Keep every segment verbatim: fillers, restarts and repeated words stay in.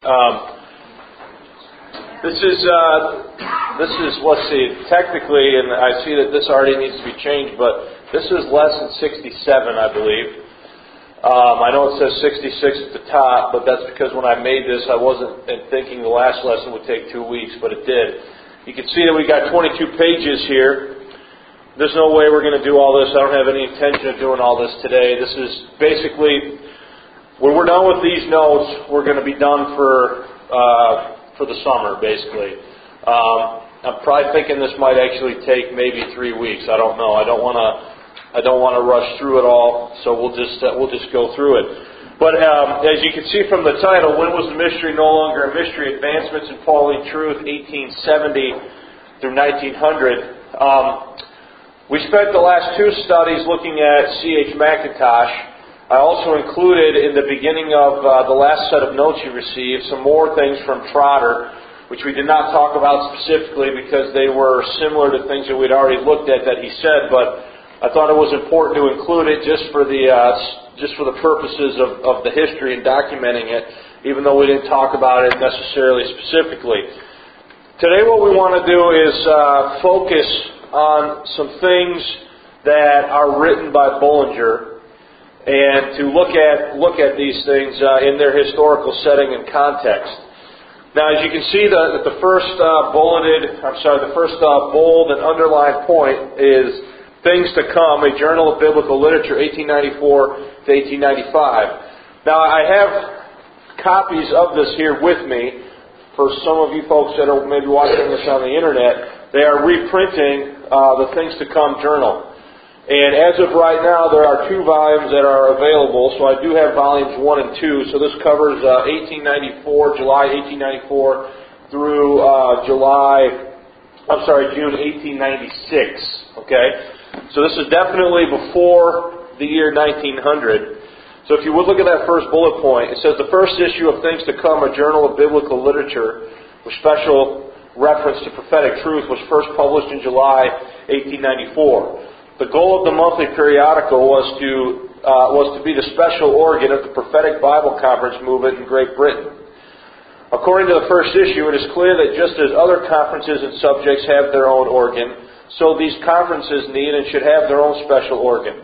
Um, this is, uh, this is, let's see, technically, and I see that this already needs to be changed, but this is lesson sixty-seven, I believe. Um, I know it says sixty-six at the top, but that's because when I made this, I wasn't thinking the last lesson would take two weeks, but it did. You can see that we got twenty-two pages here. There's no way we're going to do all this. I don't have any intention of doing all this today. This is basically, when we're done with these notes, we're going to be done for uh, for the summer, basically. Um, I'm probably thinking this might actually take maybe three weeks. I don't know. I don't want to. I don't want to rush through it all. So we'll just uh, we'll just go through it. But um, as you can see from the title, when was the mystery no longer a mystery? Advancements in Pauline Truth, eighteen seventy through nineteen hundred. Um, We spent the last two studies looking at C H Mackintosh. I also included in the beginning of uh, the last set of notes you received some more things from Trotter, which we did not talk about specifically because they were similar to things that we'd already looked at that he said, but I thought it was important to include it just for the uh, just for the purposes of, of the history and documenting it, even though we didn't talk about it necessarily specifically. Today what we want to do is uh, focus on some things that are written by Bullinger, and to look at look at these things uh, in their historical setting and context. Now, as you can see, the the first uh, bulleted, I'm sorry, the first uh, bold and underlined point is Things to Come: A Journal of Biblical Literature, eighteen ninety-four to eighteen ninety-five. Now, I have copies of this here with me for some of you folks that are maybe watching this on the internet. They are reprinting uh, the Things to Come journal. And as of right now, there are two volumes that are available. So I do have volumes one and two. So this covers uh, eighteen ninety-four, July eighteen ninety-four through uh, July, I'm sorry, June eighteen ninety-six. Okay? So this is definitely before the year nineteen hundred. So if you would look at that first bullet point, it says the first issue of Things to Come, a Journal of Biblical Literature, with special reference to prophetic truth, was first published in July eighteen ninety-four. The goal of the monthly periodical was to uh, was to be the special organ of the Prophetic Bible Conference movement in Great Britain. According to the first issue, it is clear that just as other conferences and subjects have their own organ, so these conferences need and should have their own special organ.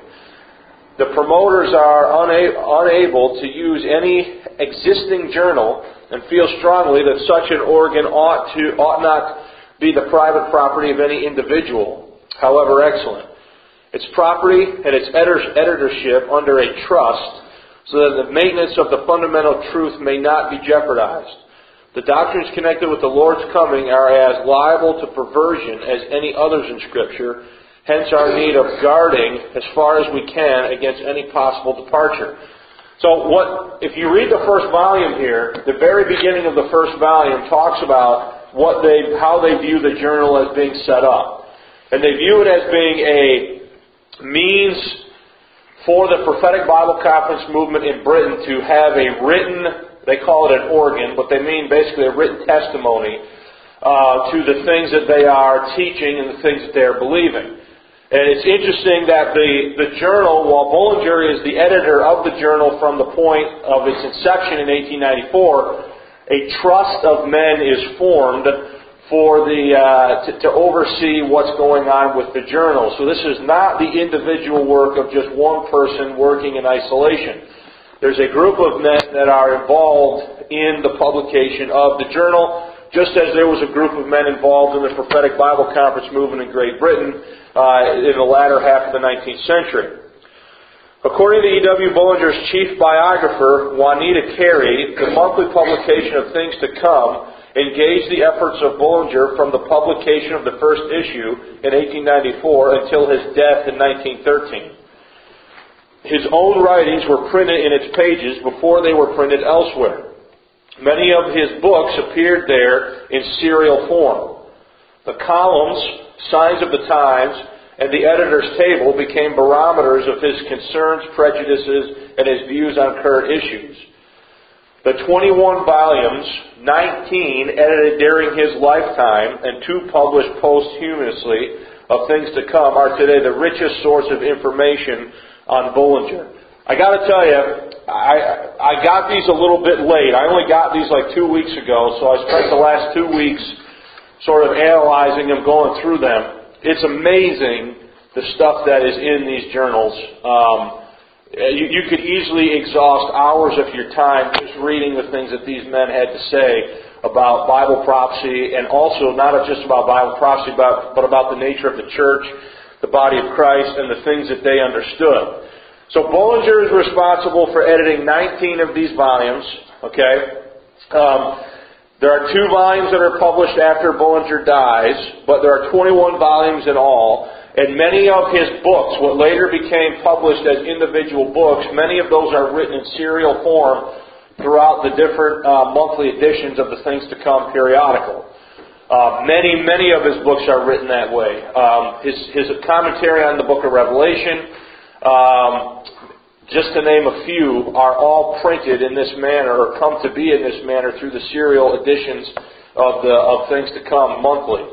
The promoters are una- unable to use any existing journal and feel strongly that such an organ ought to ought not be the private property of any individual, however excellent. Its property and its editor- editorship under a trust, so that the maintenance of the fundamental truth may not be jeopardized. The doctrines connected with the Lord's coming are as liable to perversion as any others in Scripture, hence our need of guarding as far as we can against any possible departure. So what, if you read the first volume here, the very beginning of the first volume talks about what they, how they view the journal as being set up. And they view it as being a means for the Prophetic Bible Conference movement in Britain to have a written, they call it an organ, but they mean basically a written testimony uh, to the things that they are teaching and the things that they are believing. And it's interesting that the, the journal, while Bullinger is the editor of the journal from the point of its inception in eighteen ninety-four, a trust of men is formed for the uh, to, to oversee what's going on with the journal. So this is not the individual work of just one person working in isolation. There's a group of men that are involved in the publication of the journal, just as there was a group of men involved in the Prophetic Bible Conference movement in Great Britain uh, in the latter half of the nineteenth century. According to E W Bullinger's chief biographer, Juanita Carey, the monthly publication of Things to Come engaged the efforts of Bullinger from the publication of the first issue in eighteen ninety-four until his death in nineteen thirteen. His own writings were printed in its pages before they were printed elsewhere. Many of his books appeared there in serial form. The columns, signs of the times, and the editor's table became barometers of his concerns, prejudices, and his views on current issues. The twenty-one volumes, nineteen edited during his lifetime, and two published posthumously of Things to Come are today the richest source of information on Bullinger. I got to tell you, I I got these a little bit late. I only got these like two weeks ago, so I spent the last two weeks sort of analyzing them, going through them. It's amazing the stuff that is in these journals. Um, you, you could easily exhaust hours of your time just reading the things that these men had to say about Bible prophecy, and also not just about Bible prophecy, but, but about the nature of the church, the body of Christ, and the things that they understood. So Bullinger is responsible for editing nineteen of these volumes. Okay, um, there are two volumes that are published after Bullinger dies, but there are twenty-one volumes in all. And many of his books, what later became published as individual books, many of those are written in serial form throughout the different uh, monthly editions of the Things to Come periodical. Uh, many, many of his books are written that way. Um, his, his commentary on the book of Revelation, um, just to name a few, are all printed in this manner, or come to be in this manner through the serial editions of the of Things to Come monthly.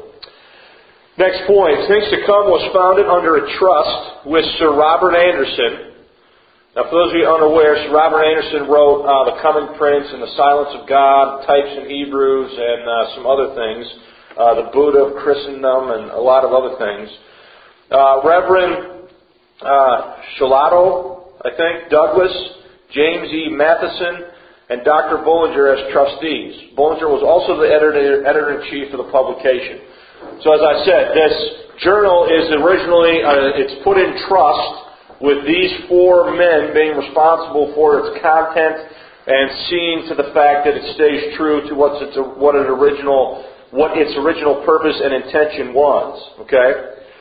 Next point, Things to Come was founded under a trust with Sir Robert Anderson. Now, for those of you unaware, Sir Robert Anderson wrote uh, The Coming Prince and The Silence of God, Types in Hebrews, and uh, some other things. Uh, the Buddha of Christendom, and a lot of other things. Uh, Reverend uh, Shalato, I think, Douglas, James E. Matheson, and Doctor Bullinger as trustees. Bullinger was also the editor, editor-in-chief of the publication. So as I said, this journal is originally, uh, it's put in trust with these four men being responsible for its content and seeing to the fact that it stays true to what's its, what its original what its original purpose and intention was. Okay?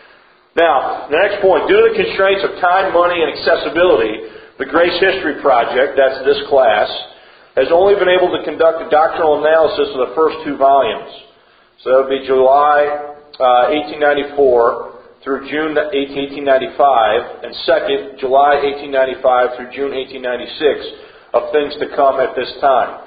Now, the next point, due to the constraints of time, money, and accessibility, the Grace History Project, that's this class, has only been able to conduct a doctrinal analysis of the first two volumes. So that would be July uh, eighteen ninety-four through June eighteen ninety-five, and second, July eighteen ninety-five through June eighteen ninety-six of Things to Come at this time.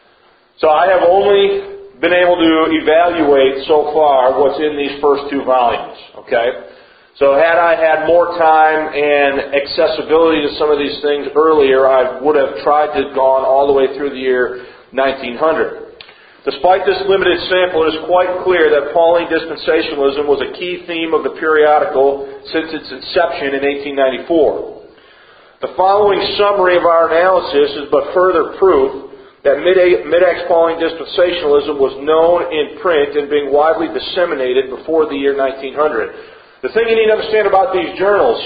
So I have only been able to evaluate so far what's in these first two volumes. Okay? So had I had more time and accessibility to some of these things earlier, I would have tried to have gone all the way through the year nineteen hundred. Despite this limited sample, it is quite clear that Pauline dispensationalism was a key theme of the periodical since its inception in eighteen ninety-four. The following summary of our analysis is but further proof that Mid-Ex Pauline dispensationalism was known in print and being widely disseminated before the year nineteen hundred. The thing you need to understand about these journals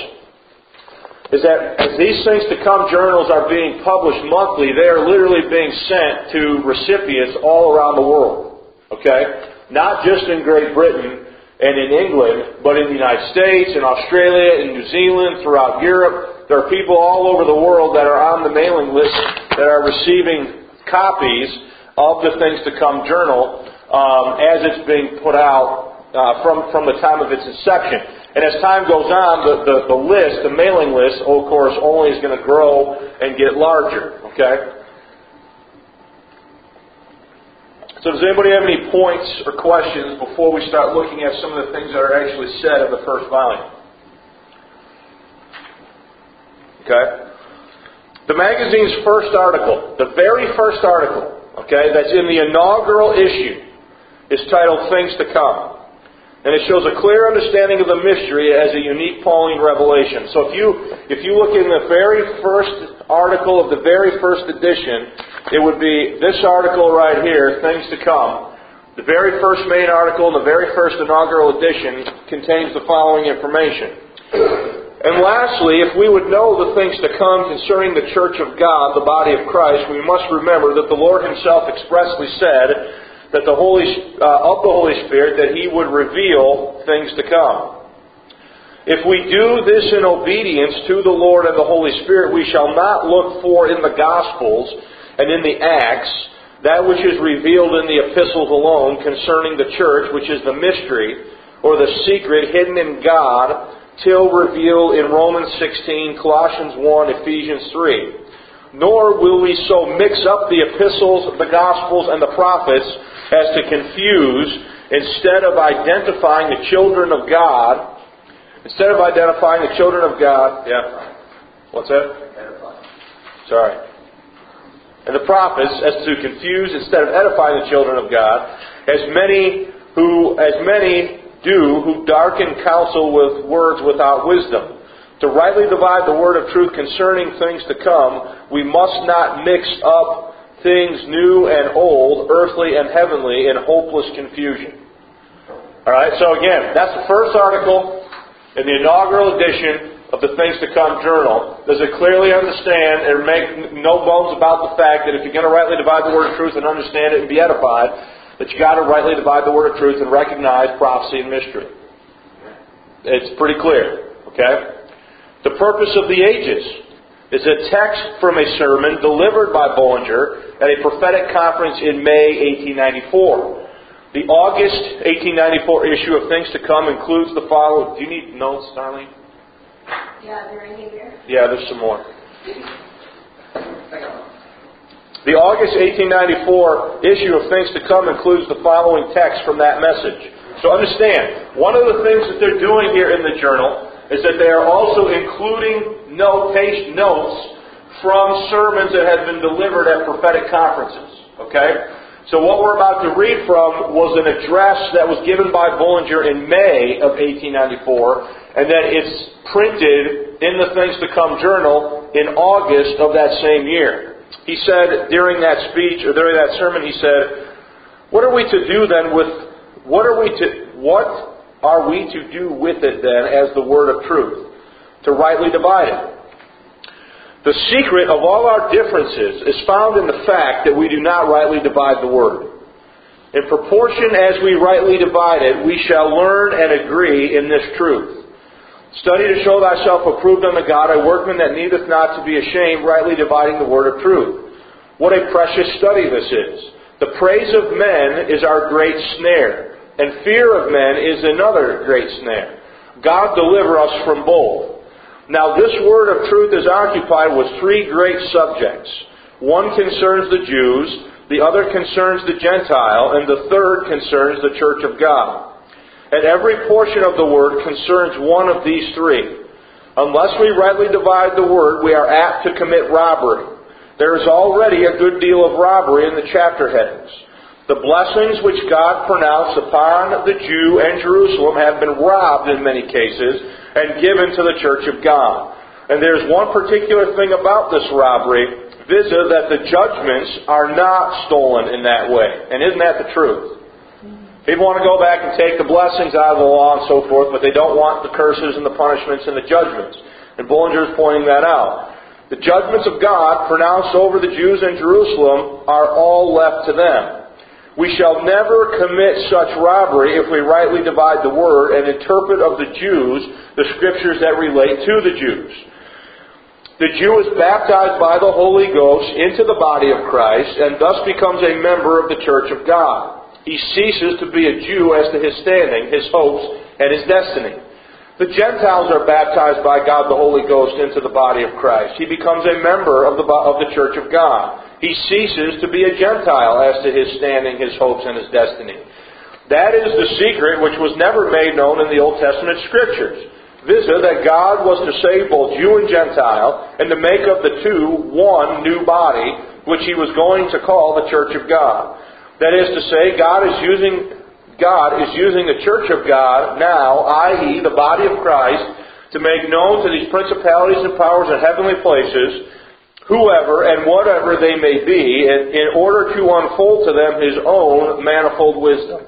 is that as these Things to Come journals are being published monthly, they are literally being sent to recipients all around the world. Okay? Not just in Great Britain and in England, but in the United States, in Australia, in New Zealand, throughout Europe. There are people all over the world that are on the mailing list that are receiving copies of the Things to Come journal um, as it's being put out uh, from, from the time of its inception. And as time goes on, the, the, the list, the mailing list, of course, only is going to grow and get larger. Okay? So does anybody have any points or questions before we start looking at some of the things that are actually said in the first volume? Okay? The magazine's first article, the very first article, okay, that's in the inaugural issue, is titled Things to Come. And it shows a clear understanding of the mystery as a unique Pauline revelation. So if you if you look in the very first article of the very first edition, it would be this article right here, Things to Come. The very first main article in the very first inaugural edition contains the following information. And lastly, if we would know the things to come concerning the Church of God, the body of Christ, we must remember that the Lord Himself expressly said that the Holy uh, of the Holy Spirit that He would reveal things to come. If we do this in obedience to the Lord and the Holy Spirit, we shall not look for in the Gospels and in the Acts that which is revealed in the epistles alone concerning the church, which is the mystery or the secret hidden in God, till revealed in Romans sixteen, Colossians one, Ephesians three. Nor will we so mix up the epistles, the Gospels, and the prophets as to confuse, instead of identifying the children of God, instead of identifying the children of God, yeah, what's that? Sorry. And the prophets, as to confuse instead of edifying the children of God, as many who as many do who darken counsel with words without wisdom. To rightly divide the word of truth concerning things to come, we must not mix up things new and old, earthly and heavenly, in hopeless confusion. Alright, so again, that's the first article in the inaugural edition of the Things to Come journal. Does it clearly understand and make no bones about the fact that if you're going to rightly divide the word of truth and understand it and be edified, that you've got to rightly divide the word of truth and recognize prophecy and mystery. It's pretty clear. Okay? The purpose of the ages is a text from a sermon delivered by Bullinger at a prophetic conference in May eighteen ninety-four. The August eighteen ninety-four issue of Things to Come includes the following. Do you need notes, Darlene? Yeah, is there anything there? Yeah, there's some more. The August eighteen ninety-four issue of Things to Come includes the following text from that message. So understand, one of the things that they're doing here in the journal is that they are also including notation, notes from sermons that have been delivered at prophetic conferences. Okay? So what we're about to read from was an address that was given by Bullinger in May of eighteen ninety-four, and then it's printed in the Things to Come journal in August of that same year. He said during that speech, or during that sermon, he said, "What are we to do then with, what are we to, what are we to do with it then as the word of truth? To rightly divide it. The secret of all our differences is found in the fact that we do not rightly divide the word. In proportion as we rightly divide it, we shall learn and agree in this truth. Study to show thyself approved unto God, a workman that needeth not to be ashamed, rightly dividing the word of truth." What a precious study this is. The praise of men is our great snare, and fear of men is another great snare. God deliver us from both. Now this word of truth is occupied with three great subjects. One concerns the Jews, the other concerns the Gentile, and the third concerns the church of God. And every portion of the word concerns one of these three. Unless we rightly divide the word, we are apt to commit robbery. There is already a good deal of robbery in the chapter headings. The blessings which God pronounced upon the Jew and Jerusalem have been robbed in many cases and given to the church of God. And there's one particular thing about this robbery, viz. That the judgments are not stolen in that way. And isn't that the truth? People want to go back and take the blessings out of the law and so forth, but they don't want the curses and the punishments and the judgments. And Bullinger is pointing that out. The judgments of God pronounced over the Jews in Jerusalem are all left to them. We shall never commit such robbery if we rightly divide the word and interpret of the Jews the scriptures that relate to the Jews. The Jew is baptized by the Holy Ghost into the body of Christ and thus becomes a member of the church of God. He ceases to be a Jew as to his standing, his hopes, and his destiny. The Gentiles are baptized by God the Holy Ghost into the body of Christ. He becomes a member of the, of the church of God. He ceases to be a Gentile as to his standing, his hopes, and his destiny. That is the secret which was never made known in the Old Testament Scriptures. Viz. That God was to save both Jew and Gentile, and to make of the two one new body, which He was going to call the Church of God. That is to say, God is using God is using the Church of God now, that is the body of Christ, to make known to these principalities and powers in heavenly places, whoever and whatever they may be, in, in order to unfold to them His own manifold wisdom.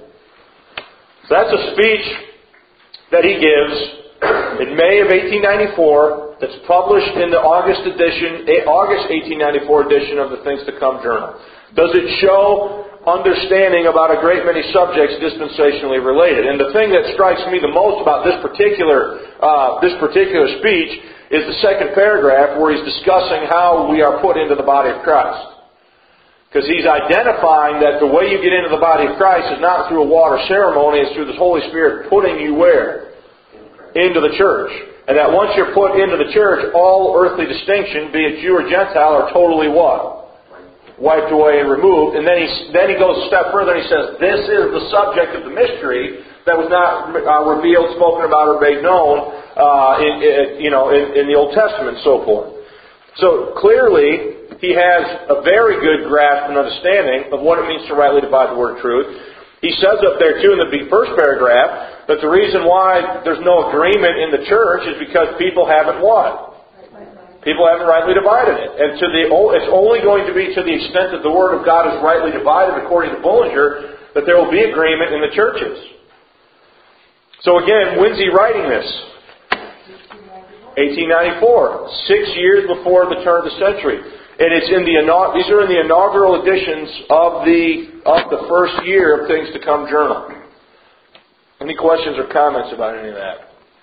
So that's a speech that he gives in May of eighteen ninety-four that's published in the August edition, August eighteen ninety-four edition of the Things to Come journal. Does it show understanding about a great many subjects dispensationally related? And the thing that strikes me the most about this particular uh, this particular speech is the second paragraph where he's discussing how we are put into the body of Christ. Because he's identifying that the way you get into the body of Christ is not through a water ceremony, it's through the Holy Spirit putting you where? Into the church. And that once you're put into the church, all earthly distinction, be it Jew or Gentile, are totally what? Wiped away and removed. And then he, then he goes a step further and he says, this is the subject of the mystery that was not uh, revealed, spoken about, or made known uh, in, in, you know, in, in the Old Testament and so forth. So clearly, he has a very good grasp and understanding of what it means to rightly divide the word of truth. He says up there, too, in the first paragraph, that the reason why there's no agreement in the church is because people haven't what? People haven't rightly divided it. And to the, it's only going to be to the extent that the Word of God is rightly divided, according to Bullinger, that there will be agreement in the churches. So again, when's he writing this? eighteen ninety-four. Six years before the turn of the century. And it's in the these are in the inaugural editions of the of the first year of Things to Come journal. Any questions or comments about any of that?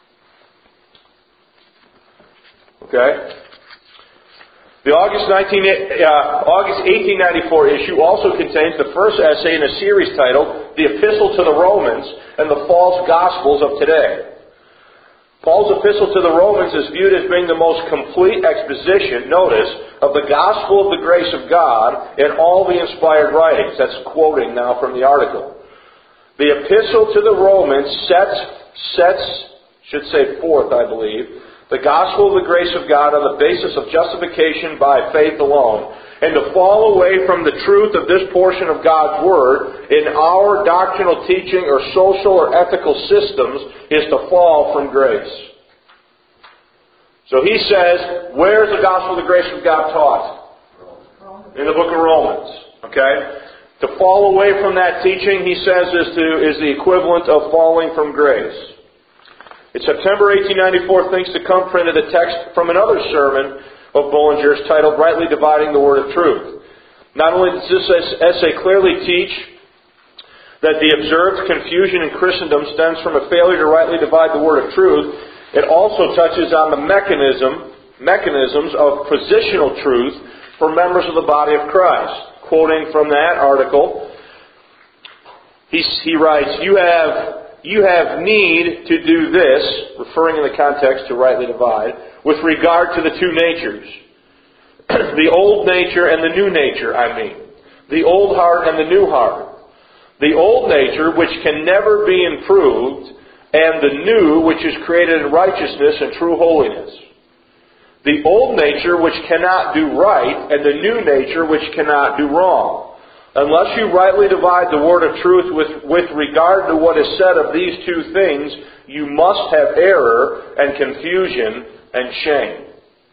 Okay. The August nineteen uh, August eighteen ninety-four issue also contains the first essay in a series titled "The Epistle to the Romans and the False Gospels of Today." Paul's epistle to the Romans is viewed as being the most complete exposition, notice, of the gospel of the grace of God in all the inspired writings. That's quoting now from the article. The epistle to the Romans sets, sets, should say forth, I believe, the gospel of the grace of God on the basis of justification by faith alone. And to fall away from the truth of this portion of God's Word in our doctrinal teaching or social or ethical systems is to fall from grace. So he says, where is the gospel of the grace of God taught? In the book of Romans. Okay? To fall away from that teaching, he says, is, to, is the equivalent of falling from grace. In September eighteen ninety-four, Things to Come printed a text from another sermon of Bullinger's titled Rightly Dividing the Word of Truth. Not only does this essay clearly teach that the observed confusion in Christendom stems from a failure to rightly divide the Word of truth, it also touches on the mechanism, mechanisms of positional truth for members of the body of Christ. Quoting from that article, he, he writes, You have... You have need to do this, referring in the context to rightly divide, with regard to the two natures. The old nature and the new nature, I mean. The old heart and the new heart. The old nature, which can never be improved, and the new, which is created in righteousness and true holiness. The old nature, which cannot do right, and the new nature, which cannot do wrong. Unless you rightly divide the word of truth with, with regard to what is said of these two things, you must have error and confusion and shame.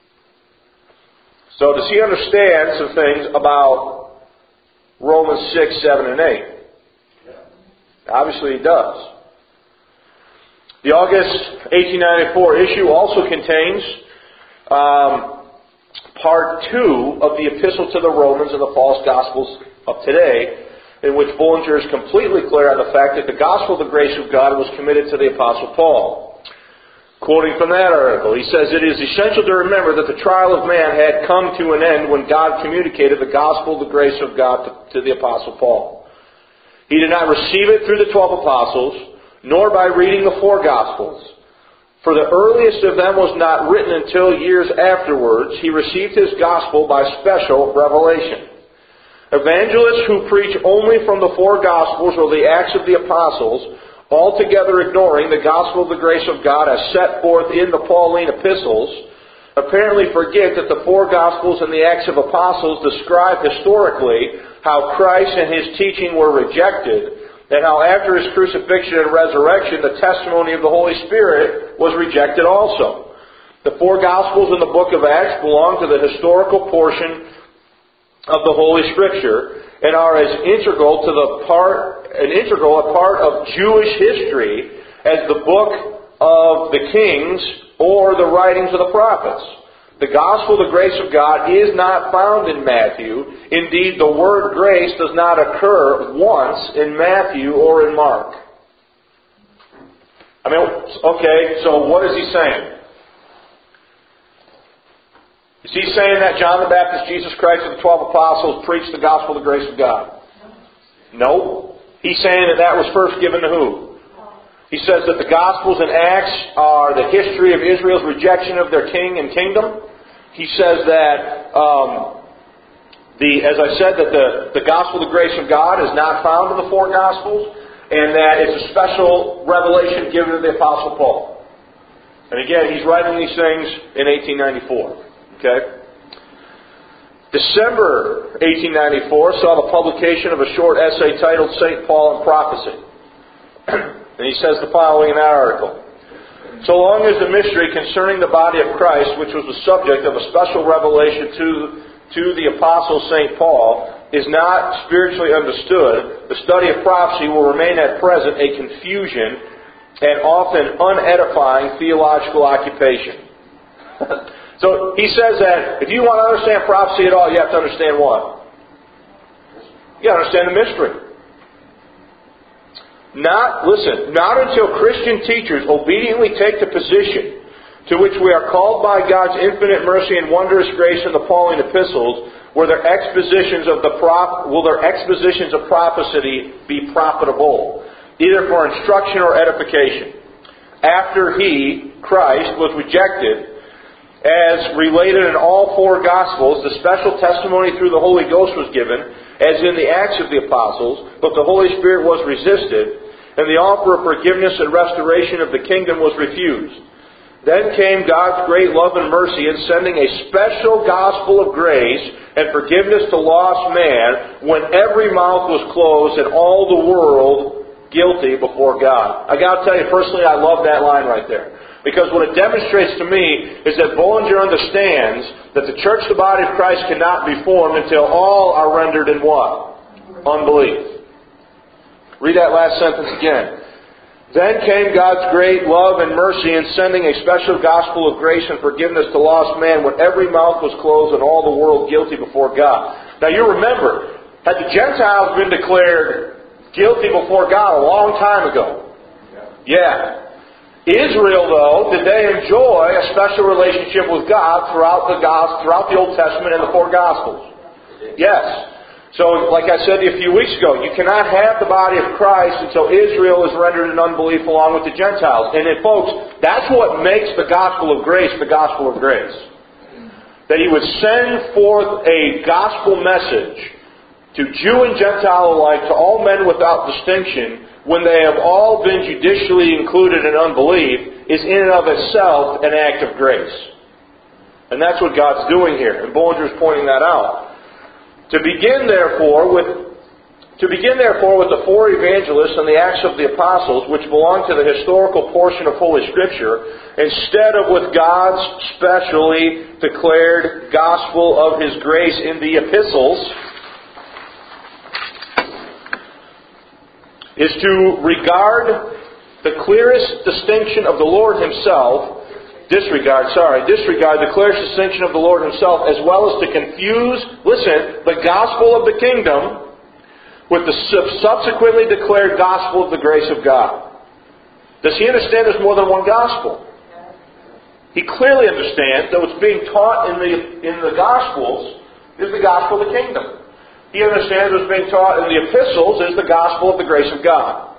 So does he understand some things about Romans six, seven, and eight? Obviously he does. The August eighteen ninety-four issue also contains um, part two of the Epistle to the Romans and the False Gospels of today, in which Bullinger is completely clear on the fact that the gospel of the grace of God was committed to the Apostle Paul. Quoting from that article, he says, It is essential to remember that the trial of man had come to an end when God communicated the gospel of the grace of God to, to the Apostle Paul. He did not receive it through the twelve apostles, nor by reading the four Gospels. For the earliest of them was not written until years afterwards. He received his gospel by special revelation. Evangelists who preach only from the four Gospels or the Acts of the Apostles, altogether ignoring the gospel of the grace of God as set forth in the Pauline epistles, apparently forget that the four Gospels and the Acts of Apostles describe historically how Christ and His teaching were rejected, and how after His crucifixion and resurrection, the testimony of the Holy Spirit was rejected also. The four Gospels in the book of Acts belong to the historical portion of the Holy Scripture and are as integral to the part, an integral a part of Jewish history as the book of the Kings or the writings of the prophets. The gospel, the grace of God, is not found in Matthew. Indeed, the word grace does not occur once in Matthew or in Mark. I mean, okay, so what is he saying? Is he saying that John the Baptist, Jesus Christ, and the twelve apostles preached the gospel of the grace of God? No. He's saying that that was first given to who? He says that the Gospels and Acts are the history of Israel's rejection of their king and kingdom. He says that, um, the as I said, that the, the gospel of the grace of God is not found in the four Gospels, and that it's a special revelation given to the Apostle Paul. And again, he's writing these things in eighteen ninety-four. Okay? December eighteen ninety-four saw the publication of a short essay titled Saint Paul and Prophecy. And he says the following in that article. So long as the mystery concerning the body of Christ, which was the subject of a special revelation to, to the Apostle Saint Paul, is not spiritually understood, the study of prophecy will remain at present a confusion and often unedifying theological occupation. So he says that if you want to understand prophecy at all, you have to understand what? You got to understand the mystery. Not, listen, not until Christian teachers obediently take the position to which we are called by God's infinite mercy and wondrous grace in the Pauline epistles, will their expositions of the prop, will their expositions of prophecy be profitable, either for instruction or edification. After He, Christ, was rejected, as related in all four Gospels, the special testimony through the Holy Ghost was given, as in the Acts of the Apostles, but the Holy Spirit was resisted, and the offer of forgiveness and restoration of the kingdom was refused. Then came God's great love and mercy in sending a special gospel of grace and forgiveness to lost man when every mouth was closed and all the world guilty before God. I got to tell you, personally, I love that line right there. Because what it demonstrates to me is that Bullinger understands that the church, the body of Christ, cannot be formed until all are rendered in what? Unbelief. Read that last sentence again. Then came God's great love and mercy in sending a special gospel of grace and forgiveness to lost man when every mouth was closed and all the world guilty before God. Now you remember, had the Gentiles been declared guilty before God a long time ago? Yeah. Israel, though, did they enjoy a special relationship with God throughout the gospel, throughout the Old Testament and the four Gospels? Yes. So, like I said a few weeks ago, you cannot have the body of Christ until Israel is rendered in unbelief along with the Gentiles. And then, folks, that's what makes the gospel of grace the gospel of grace. That He would send forth a gospel message to Jew and Gentile alike, to all men without distinction, when they have all been judicially included in unbelief, is in and of itself an act of grace. And that's what God's doing here. And Bullinger is pointing that out. To begin, therefore, with to begin, therefore, with the four evangelists and the Acts of the Apostles, which belong to the historical portion of Holy Scripture, instead of with God's specially declared gospel of His grace in the epistles, is to regard the clearest distinction of the Lord Himself, disregard, sorry, disregard the clearest distinction of the Lord Himself, as well as to confuse, listen, the gospel of the kingdom with the subsequently declared gospel of the grace of God. Does he understand there's more than one gospel? He clearly understands that what's being taught in the in the Gospels is the gospel of the kingdom. He understands what's being taught in the epistles is the gospel of the grace of God.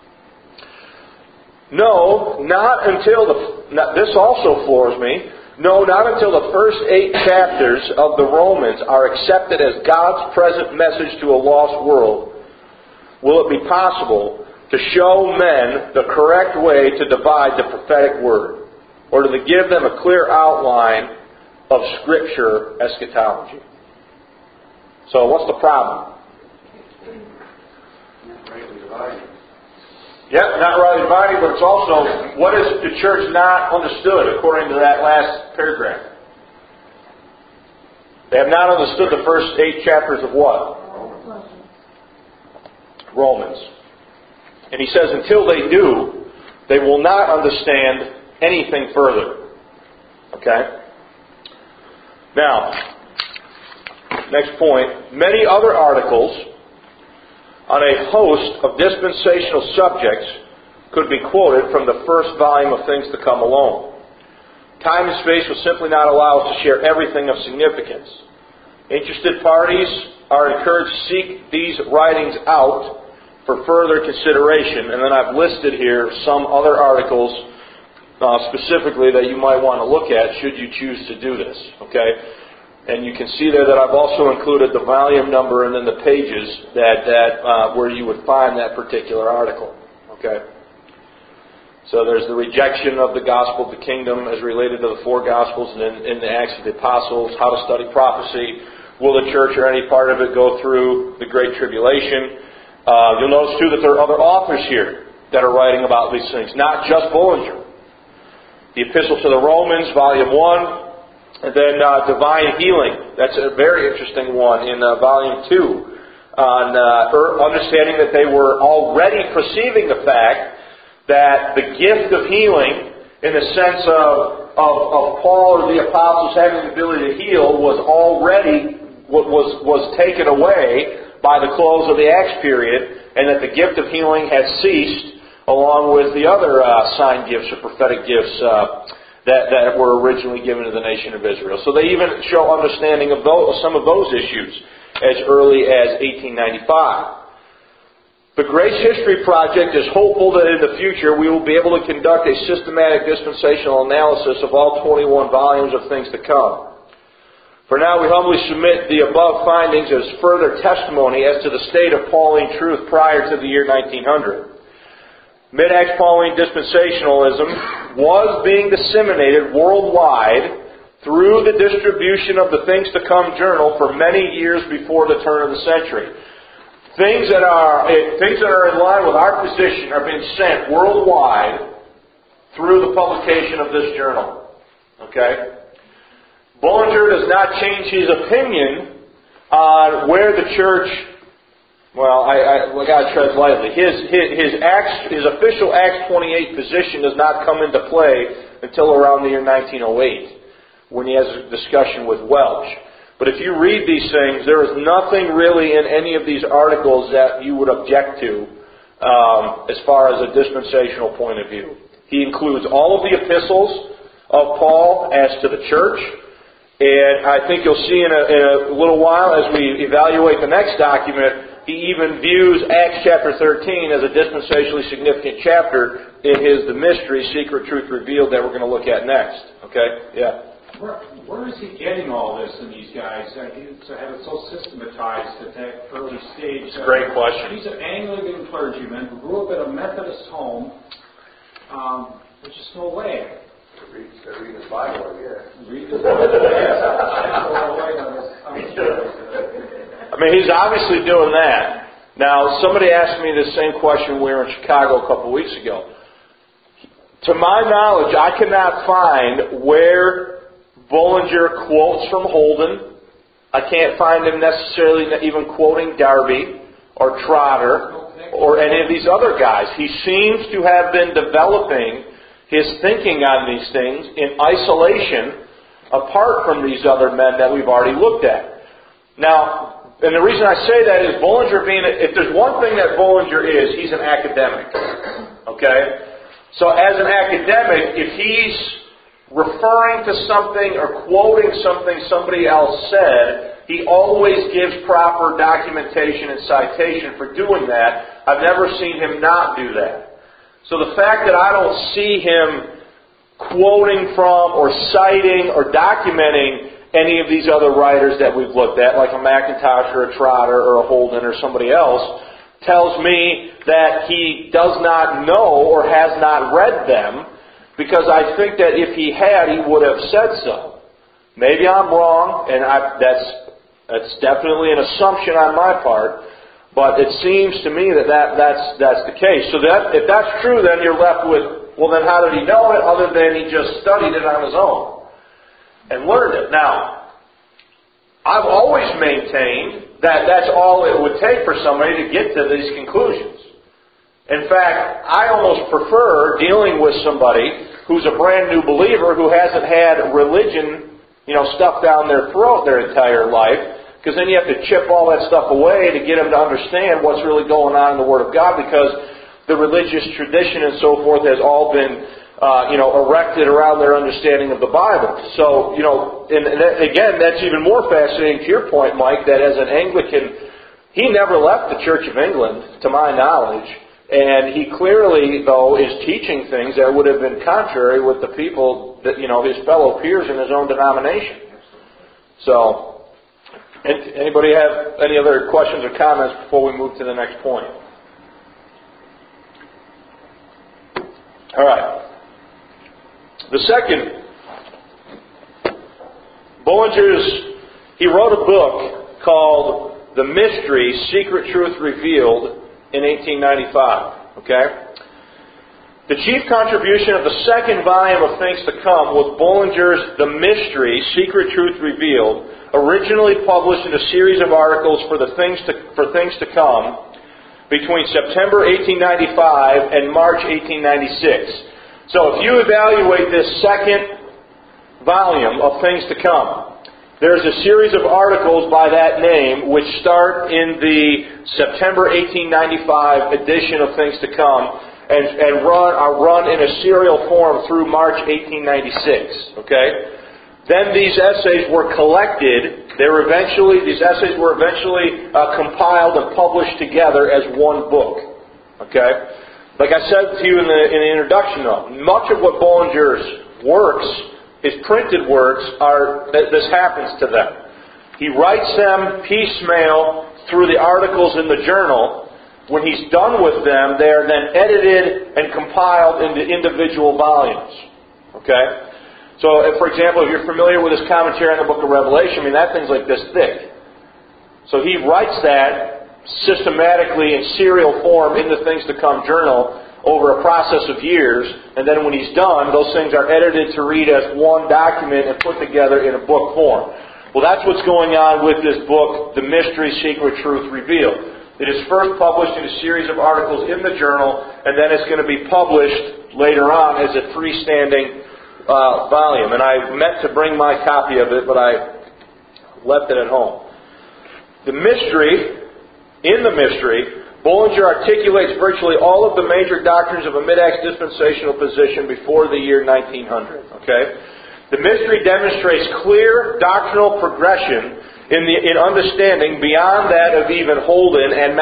No, not until the... Not, this also floors me. No, not until the first eight chapters of the Romans are accepted as God's present message to a lost world will it be possible to show men the correct way to divide the prophetic word, or to give them a clear outline of Scripture eschatology. So what's the problem? Yeah, not rightly dividing, but it's also, what is the church not understood according to that last paragraph? They have not understood the first eight chapters of what? Romans. And he says until they do, they will not understand anything further. Okay? Now, next point. Many other articles on a host of dispensational subjects could be quoted from the first volume of Things to Come alone. Time and space will simply not allow us to share everything of significance. Interested parties are encouraged to seek these writings out for further consideration. And then I've listed here some other articles uh, specifically that you might want to look at should you choose to do this. Okay? And you can see there that I've also included the volume number and then the pages that, that uh, where you would find that particular article. Okay? So there's the rejection of the gospel of the kingdom as related to the four Gospels and in, in the Acts of the Apostles, how to study prophecy, will the church or any part of it go through the Great Tribulation? Uh, you'll notice too that there are other authors here that are writing about these things, not just Bullinger. The Epistle to the Romans, Volume one, and then uh, Divine Healing. That's a very interesting one in uh, Volume two, on uh, understanding that they were already perceiving the fact that the gift of healing, in the sense of, of, of Paul or the apostles having the ability to heal, was already was was taken away by the close of the Acts period, and that the gift of healing had ceased, along with the other uh, sign gifts or prophetic gifts uh, that, that were originally given to the nation of Israel. So they even show understanding of those, some of those issues as early as eighteen ninety-five. The Grace History Project is hopeful that in the future we will be able to conduct a systematic dispensational analysis of all twenty-one volumes of things to come. For now, we humbly submit the above findings as further testimony as to the state of Pauline truth prior to the year nineteen hundred. Mid-Acts Pauline dispensationalism was being disseminated worldwide through the distribution of the Things to Come journal for many years before the turn of the century. Things that are things that are in line with our position are being sent worldwide through the publication of this journal. Okay? Bullinger does not change his opinion on where the church. Well, I, I, I got to tread lightly. His his his, Acts, his official Acts twenty-eight position does not come into play until around the year nineteen oh eight, when he has a discussion with Welch. But if you read these things, there is nothing really in any of these articles that you would object to um, as far as a dispensational point of view. He includes all of the epistles of Paul as to the church. And I think you'll see in a, in a little while, as we evaluate the next document, he even views Acts chapter thirteen as a dispensationally significant chapter in his The Mystery, Secret Truth Revealed, that we're going to look at next. Okay? Yeah. Where, where is he getting all this in these guys? To have it so systematized at that early stage. It's a great question. He's an Anglican clergyman who grew up at a Methodist home. Um, there's just no way. Read, read his Bible, yeah. Read his Bible, I mean, he's obviously doing that. Now, somebody asked me the same question when we were in Chicago a couple of weeks ago. To my knowledge, I cannot find where Bullinger quotes from Holden. I can't find him necessarily even quoting Darby or Trotter or any of these other guys. He seems to have been developing his thinking on these things in isolation, apart from these other men that we've already looked at. Now, and the reason I say that is Bullinger being, if there's one thing that Bullinger is, he's an academic. Okay? So as an academic, if he's referring to something or quoting something somebody else said, he always gives proper documentation and citation for doing that. I've never seen him not do that. So the fact that I don't see him quoting from or citing or documenting any of these other writers that we've looked at, like a McIntosh or a Trotter or a Holden or somebody else, tells me that he does not know or has not read them, because I think that if he had, he would have said so. Maybe I'm wrong, and I, that's that's definitely an assumption on my part, but it seems to me that, that that's that's the case. So that if that's true, then you're left with, well, then how did he know it other than he just studied it on his own and learned it? Now, I've always maintained that that's all it would take for somebody to get to these conclusions. In fact, I almost prefer dealing with somebody who's a brand new believer who hasn't had religion, you know, stuffed down their throat their entire life, because then you have to chip all that stuff away to get them to understand what's really going on in the Word of God, because the religious tradition and so forth has all been Uh, you know, erected around their understanding of the Bible. So, you know, and, and that, again, that's even more fascinating to your point, Mike, that as an Anglican, he never left the Church of England, to my knowledge, and he clearly, though, is teaching things that would have been contrary with the people, that, you know, his fellow peers in his own denomination. So, anybody have any other questions or comments before we move to the next point? All right. The second, Bullinger's, He wrote a book called The Mystery, Secret Truth Revealed in eighteen ninety-five. Okay? The chief contribution of the second volume of Things to Come was Bullinger's The Mystery, Secret Truth Revealed, originally published in a series of articles for the Things to, for Things to Come between September eighteen ninety-five and March eighteen ninety-six. So if you evaluate this second volume of Things to Come, there's a series of articles by that name which start in the September eighteen ninety-five edition of Things to Come and, and run are run in a serial form through March eighteen ninety-six. Okay? Then these essays were collected. They were eventually these essays were eventually uh, compiled and published together as one book. Okay? Like I said to you in the in the introduction, though, much of what Bullinger's works, his printed works, are this happens to them. He writes them piecemeal through the articles in the journal. When he's done with them, they are then edited and compiled into individual volumes. Okay? So, if, for example, if you're familiar with his commentary on the book of Revelation, I mean, that thing's like this thick. So he writes that systematically in serial form in the Things to Come journal over a process of years, and then when he's done, those things are edited to read as one document and put together in a book form. Well, that's what's going on with this book, The Mystery, Secret Truth Revealed. It is first published in a series of articles in the journal, and then it's going to be published later on as a freestanding uh, volume. And I meant to bring my copy of it, but I left it at home. The mystery, in the mystery, Bullinger articulates virtually all of the major doctrines of a mid-Acts dispensational position before the year nineteen hundred. Okay? The mystery demonstrates clear doctrinal progression in the in understanding beyond that of even Holden and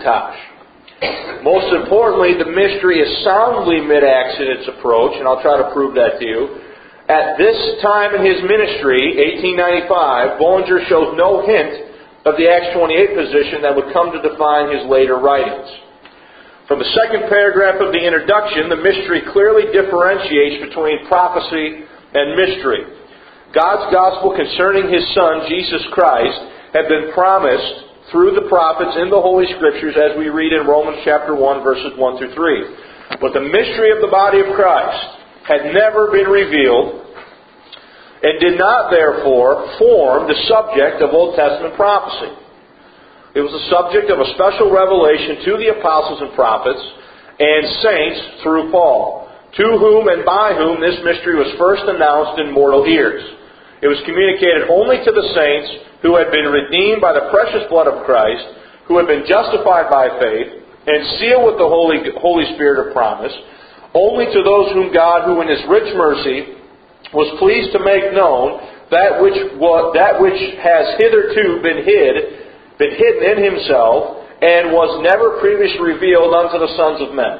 McIntosh. Most importantly, the mystery is soundly mid-Acts in its approach, and I'll try to prove that to you. At this time in his ministry, eighteen ninety-five, Bullinger shows no hint of the Acts twenty-eight position that would come to define his later writings. From the second paragraph of the introduction, the mystery clearly differentiates between prophecy and mystery. God's gospel concerning His Son, Jesus Christ, had been promised through the prophets in the Holy Scriptures, as we read in Romans chapter one, verses one through three. But the mystery of the body of Christ had never been revealed, and did not, therefore, form the subject of Old Testament prophecy. It was the subject of a special revelation to the apostles and prophets and saints through Paul, to whom and by whom this mystery was first announced in mortal ears. It was communicated only to the saints who had been redeemed by the precious blood of Christ, who had been justified by faith, and sealed with the Holy, Holy Spirit of promise, only to those whom God, who in His rich mercy, was pleased to make known that which was, that which has hitherto been hid, been hidden in Himself, and was never previously revealed unto the sons of men.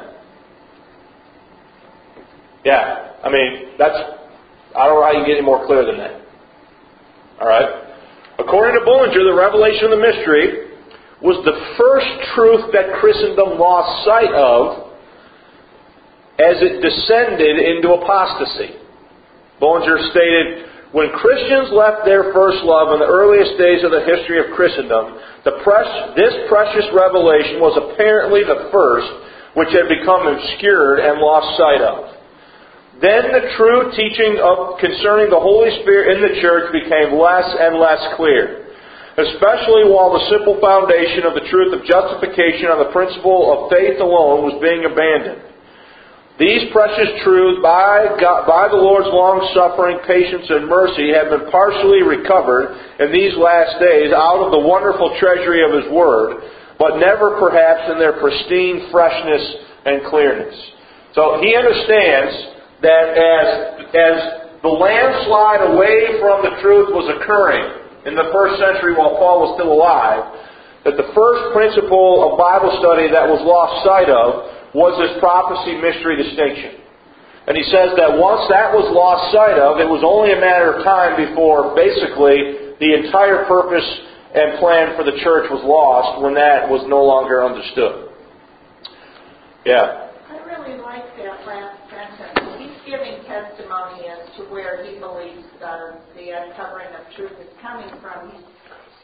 Yeah, I mean, that's, I don't know how you get any more clear than that. Alright? According to Bullinger, the revelation of the mystery was the first truth that Christendom lost sight of as it descended into apostasy. Bullinger stated, when Christians left their first love in the earliest days of the history of Christendom, the pres- this precious revelation was apparently the first which had become obscured and lost sight of. Then the true teaching of concerning the Holy Spirit in the church became less and less clear, especially while the simple foundation of the truth of justification on the principle of faith alone was being abandoned. These precious truths, by God, by the Lord's long-suffering, patience, and mercy, have been partially recovered in these last days out of the wonderful treasury of His Word, but never perhaps in their pristine freshness and clearness. So he understands that as, as the landslide away from the truth was occurring in the first century while Paul was still alive, that the first principle of Bible study that was lost sight of was this prophecy-mystery distinction. And he says that once that was lost sight of, it was only a matter of time before basically the entire purpose and plan for the church was lost when that was no longer understood. Yeah. I really like that last sentence. He's giving testimony as to where he believes uh, the uncovering of truth is coming from. He's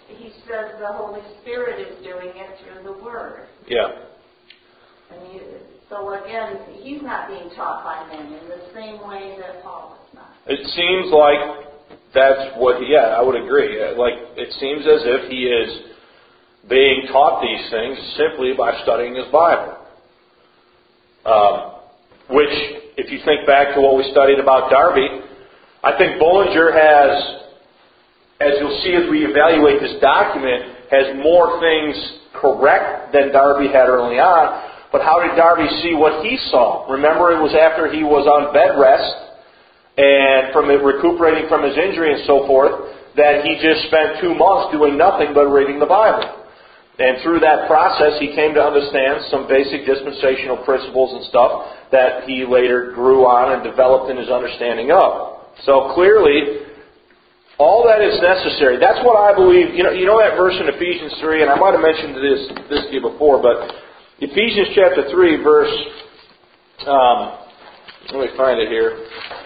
he says the Holy Spirit is doing it through the Word. Yeah. And he, so again, he's not being taught by men in the same way that Paul is not. It seems like that's what, he, yeah, I would agree. Like, it seems as if he is being taught these things simply by studying his Bible. Um, which, if you think back to what we studied about Darby, I think Bullinger has, as you'll see as we evaluate this document, has more things correct than Darby had early on. But how did Darby see what he saw? Remember, it was after he was on bed rest and from it recuperating from his injury and so forth, that he just spent two months doing nothing but reading the Bible. And through that process, he came to understand some basic dispensational principles and stuff that he later grew on and developed in his understanding of. So clearly, all that is necessary. That's what I believe. You know, you know that verse in Ephesians three, and I might have mentioned this this to you before, but Ephesians chapter three, verse. Um, let me find it here.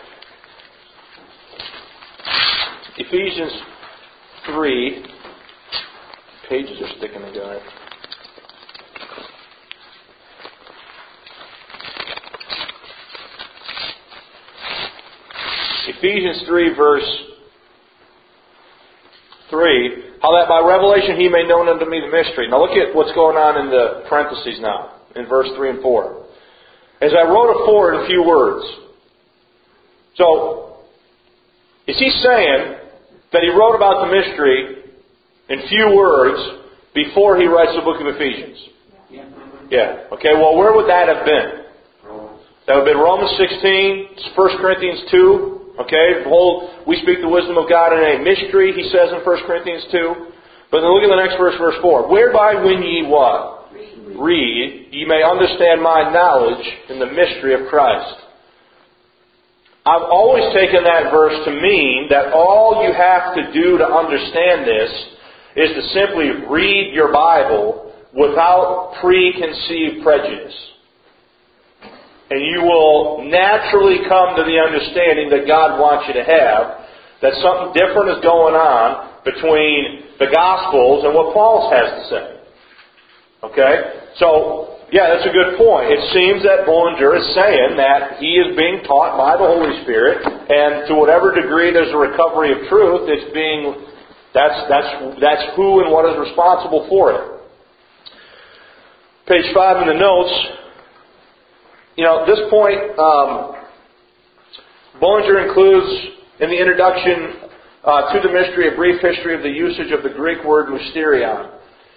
Ephesians three. Pages are sticking together. Ephesians three, verse three, how that by revelation he made known unto me the mystery. Now look at what's going on in the parentheses now, in verse three and four. As I wrote afore in a few words. So, is he saying that he wrote about the mystery in few words before he writes the book of Ephesians? Yeah. Yeah. Okay, well, where would that have been? That would have been Romans sixteen, First Corinthians two. Okay, behold, we speak the wisdom of God in a mystery, he says in First Corinthians two. But then look at the next verse, verse four. Whereby when ye what? Read. Read, ye may understand my knowledge in the mystery of Christ. I've always taken that verse to mean that all you have to do to understand this is to simply read your Bible without preconceived prejudice. And you will naturally come to the understanding that God wants you to have, that something different is going on between the Gospels and what Paul has to say. Okay? So, yeah, that's a good point. It seems that Bullinger is saying that he is being taught by the Holy Spirit, and to whatever degree there's a recovery of truth, it's being, that's, that's, that's who and what is responsible for it. Page five in the notes. You know, at this point, um, Bullinger includes in the introduction uh, to the mystery a brief history of the usage of the Greek word mysterion.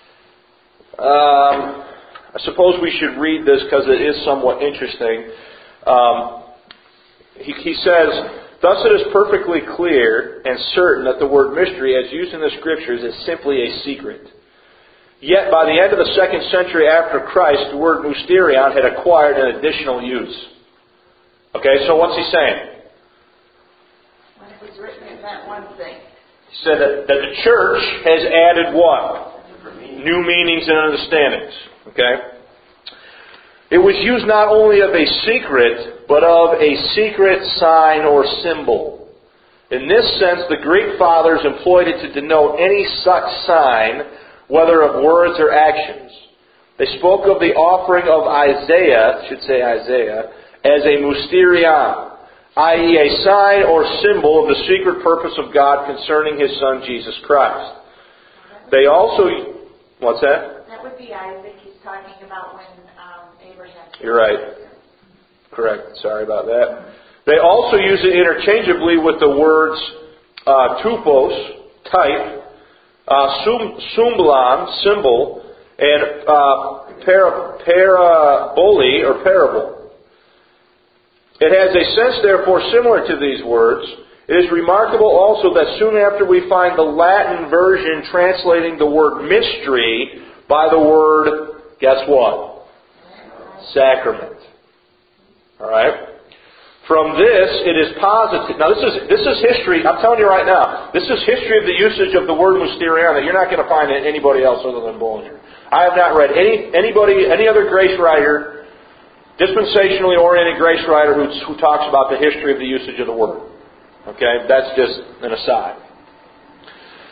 Um, I suppose we should read this because it is somewhat interesting. Um, he, he says, thus it is perfectly clear and certain that the word mystery as used in the Scriptures is simply a secret. Yet, by the end of the second century after Christ, the word mysterion had acquired an additional use. Okay, so what's he saying? When it was written, it meant one thing. He said that, that the church has added what? New meanings and understandings. Okay? It was used not only of a secret, but of a secret sign or symbol. In this sense, the Greek fathers employed it to denote any such sign, whether of words or actions. They spoke of the offering of Isaiah, should say Isaiah, as a mysterion, that is a sign or symbol of the secret purpose of God concerning His Son, Jesus Christ. They also... What's that? That would be Isaac he's talking about when um, Abraham... You're right. Correct. Sorry about that. They also use it interchangeably with the words uh, tupos, type, Uh, sum, sumblon, symbol, and uh, para, parabole, or parable. It has a sense, therefore, similar to these words. It is remarkable also that soon after we find the Latin version translating the word mystery by the word, guess what? Sacrament. Alright? From this, it is positive. Now, this is this is history. I'm telling you right now, this is history of the usage of the word mysterion that you're not going to find in anybody else other than Bullinger. I have not read any anybody, any other grace writer, dispensationally oriented grace writer who, who talks about the history of the usage of the word. Okay, that's just an aside.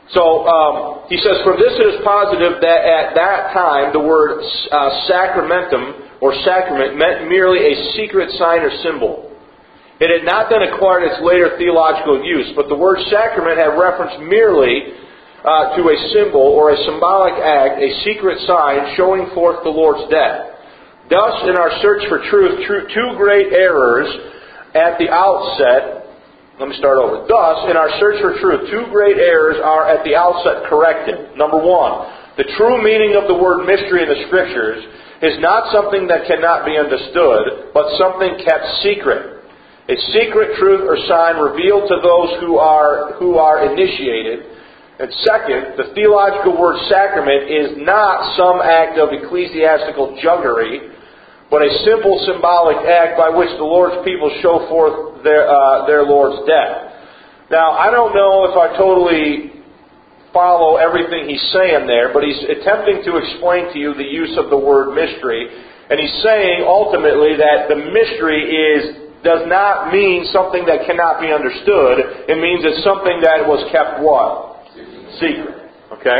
So um, he says, "From this it is positive that at that time the word uh, sacramentum or sacrament meant merely a secret sign or symbol. It had not then acquired its later theological use, but the word sacrament had reference merely uh, to a symbol or a symbolic act, a secret sign showing forth the Lord's death. Thus, in our search for truth, two great errors at the outset." Let me start over. Thus, in our search for truth, two great errors are at the outset corrected. Number one, the true meaning of the word mystery in the Scriptures is not something that cannot be understood, but something kept secret. A secret truth or sign revealed to those who are who are initiated. And second, the theological word sacrament is not some act of ecclesiastical juggery, but a simple symbolic act by which the Lord's people show forth their uh, their Lord's death. Now, I don't know if I totally follow everything he's saying there, but he's attempting to explain to you the use of the word mystery. And he's saying, ultimately, that the mystery is does not mean something that cannot be understood. It means it's something that was kept what? Secret. Okay?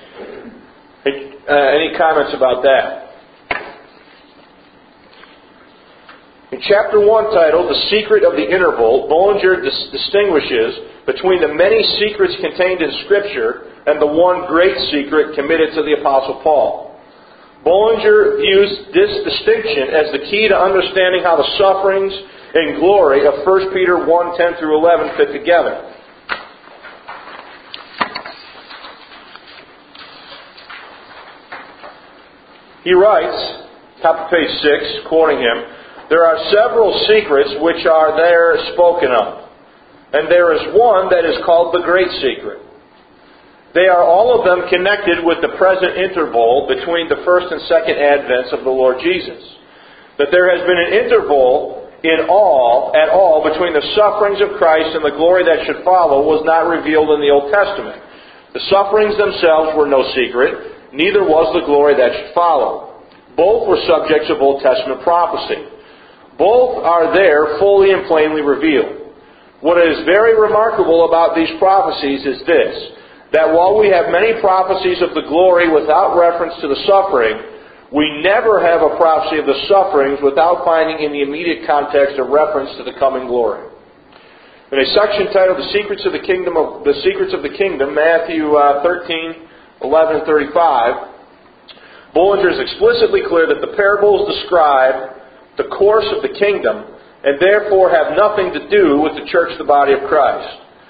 Uh, any comments about that? In chapter one, titled The Secret of the Interval, Bullinger dis- distinguishes between the many secrets contained in Scripture and the one great secret committed to the Apostle Paul. Bullinger views this distinction as the key to understanding how the sufferings and glory of First Peter one, ten through eleven fit together. He writes, top of page six, quoting him, "There are several secrets which are there spoken of, and there is one that is called the great secret. They are all of them connected with the present interval between the first and second advents of the Lord Jesus. That there has been an interval in all, at all, between the sufferings of Christ and the glory that should follow was not revealed in the Old Testament. The sufferings themselves were no secret, neither was the glory that should follow. Both were subjects of Old Testament prophecy. Both are there fully and plainly revealed. What is very remarkable about these prophecies is this, that while we have many prophecies of the glory without reference to the suffering, we never have a prophecy of the sufferings without finding in the immediate context a reference to the coming glory." In a section titled "The Secrets of the Kingdom," of the Secrets of the Kingdom, Matthew uh, thirteen, eleven, and thirty-five, Bullinger is explicitly clear that the parables describe the course of the kingdom, and therefore have nothing to do with the church, the body of Christ.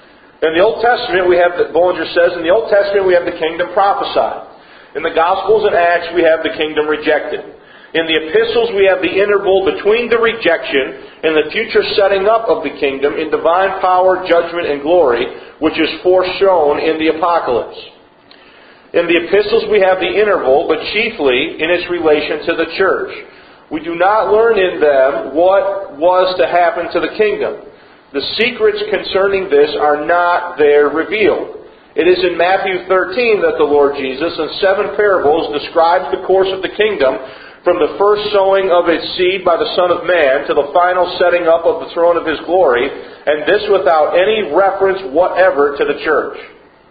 In the Old Testament, we have, Bullinger says, in the Old Testament we have the kingdom prophesied. In the Gospels and Acts we have the kingdom rejected. In the epistles we have the interval between the rejection and the future setting up of the kingdom in divine power, judgment, and glory, which is foreshown in the apocalypse. In the epistles we have the interval, but chiefly in its relation to the church. We do not learn in them what was to happen to the kingdom. The secrets concerning this are not there revealed. It is in Matthew thirteen that the Lord Jesus, in seven parables, describes the course of the kingdom from the first sowing of its seed by the Son of Man to the final setting up of the throne of His glory, and this without any reference whatever to the church.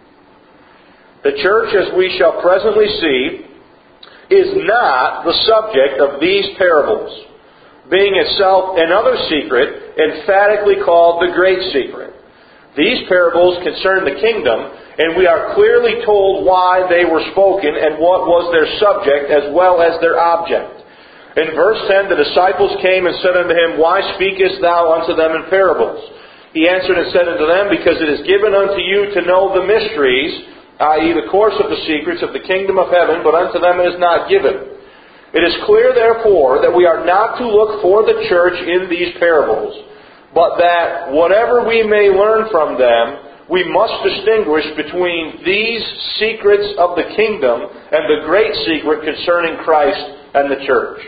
The church, as we shall presently see, is not the subject of these parables, being itself another secret, emphatically called the great secret. These parables concern the kingdom, and we are clearly told why they were spoken and what was their subject as well as their object. In verse ten, the disciples came and said unto him, "Why speakest thou unto them in parables?" He answered and said unto them, "Because it is given unto you to know the mysteries, that is the course of the secrets of the kingdom of heaven, but unto them it is not given. It is clear, therefore, that we are not to look for the church in these parables, but that whatever we may learn from them, we must distinguish between these secrets of the kingdom and the great secret concerning Christ and the church."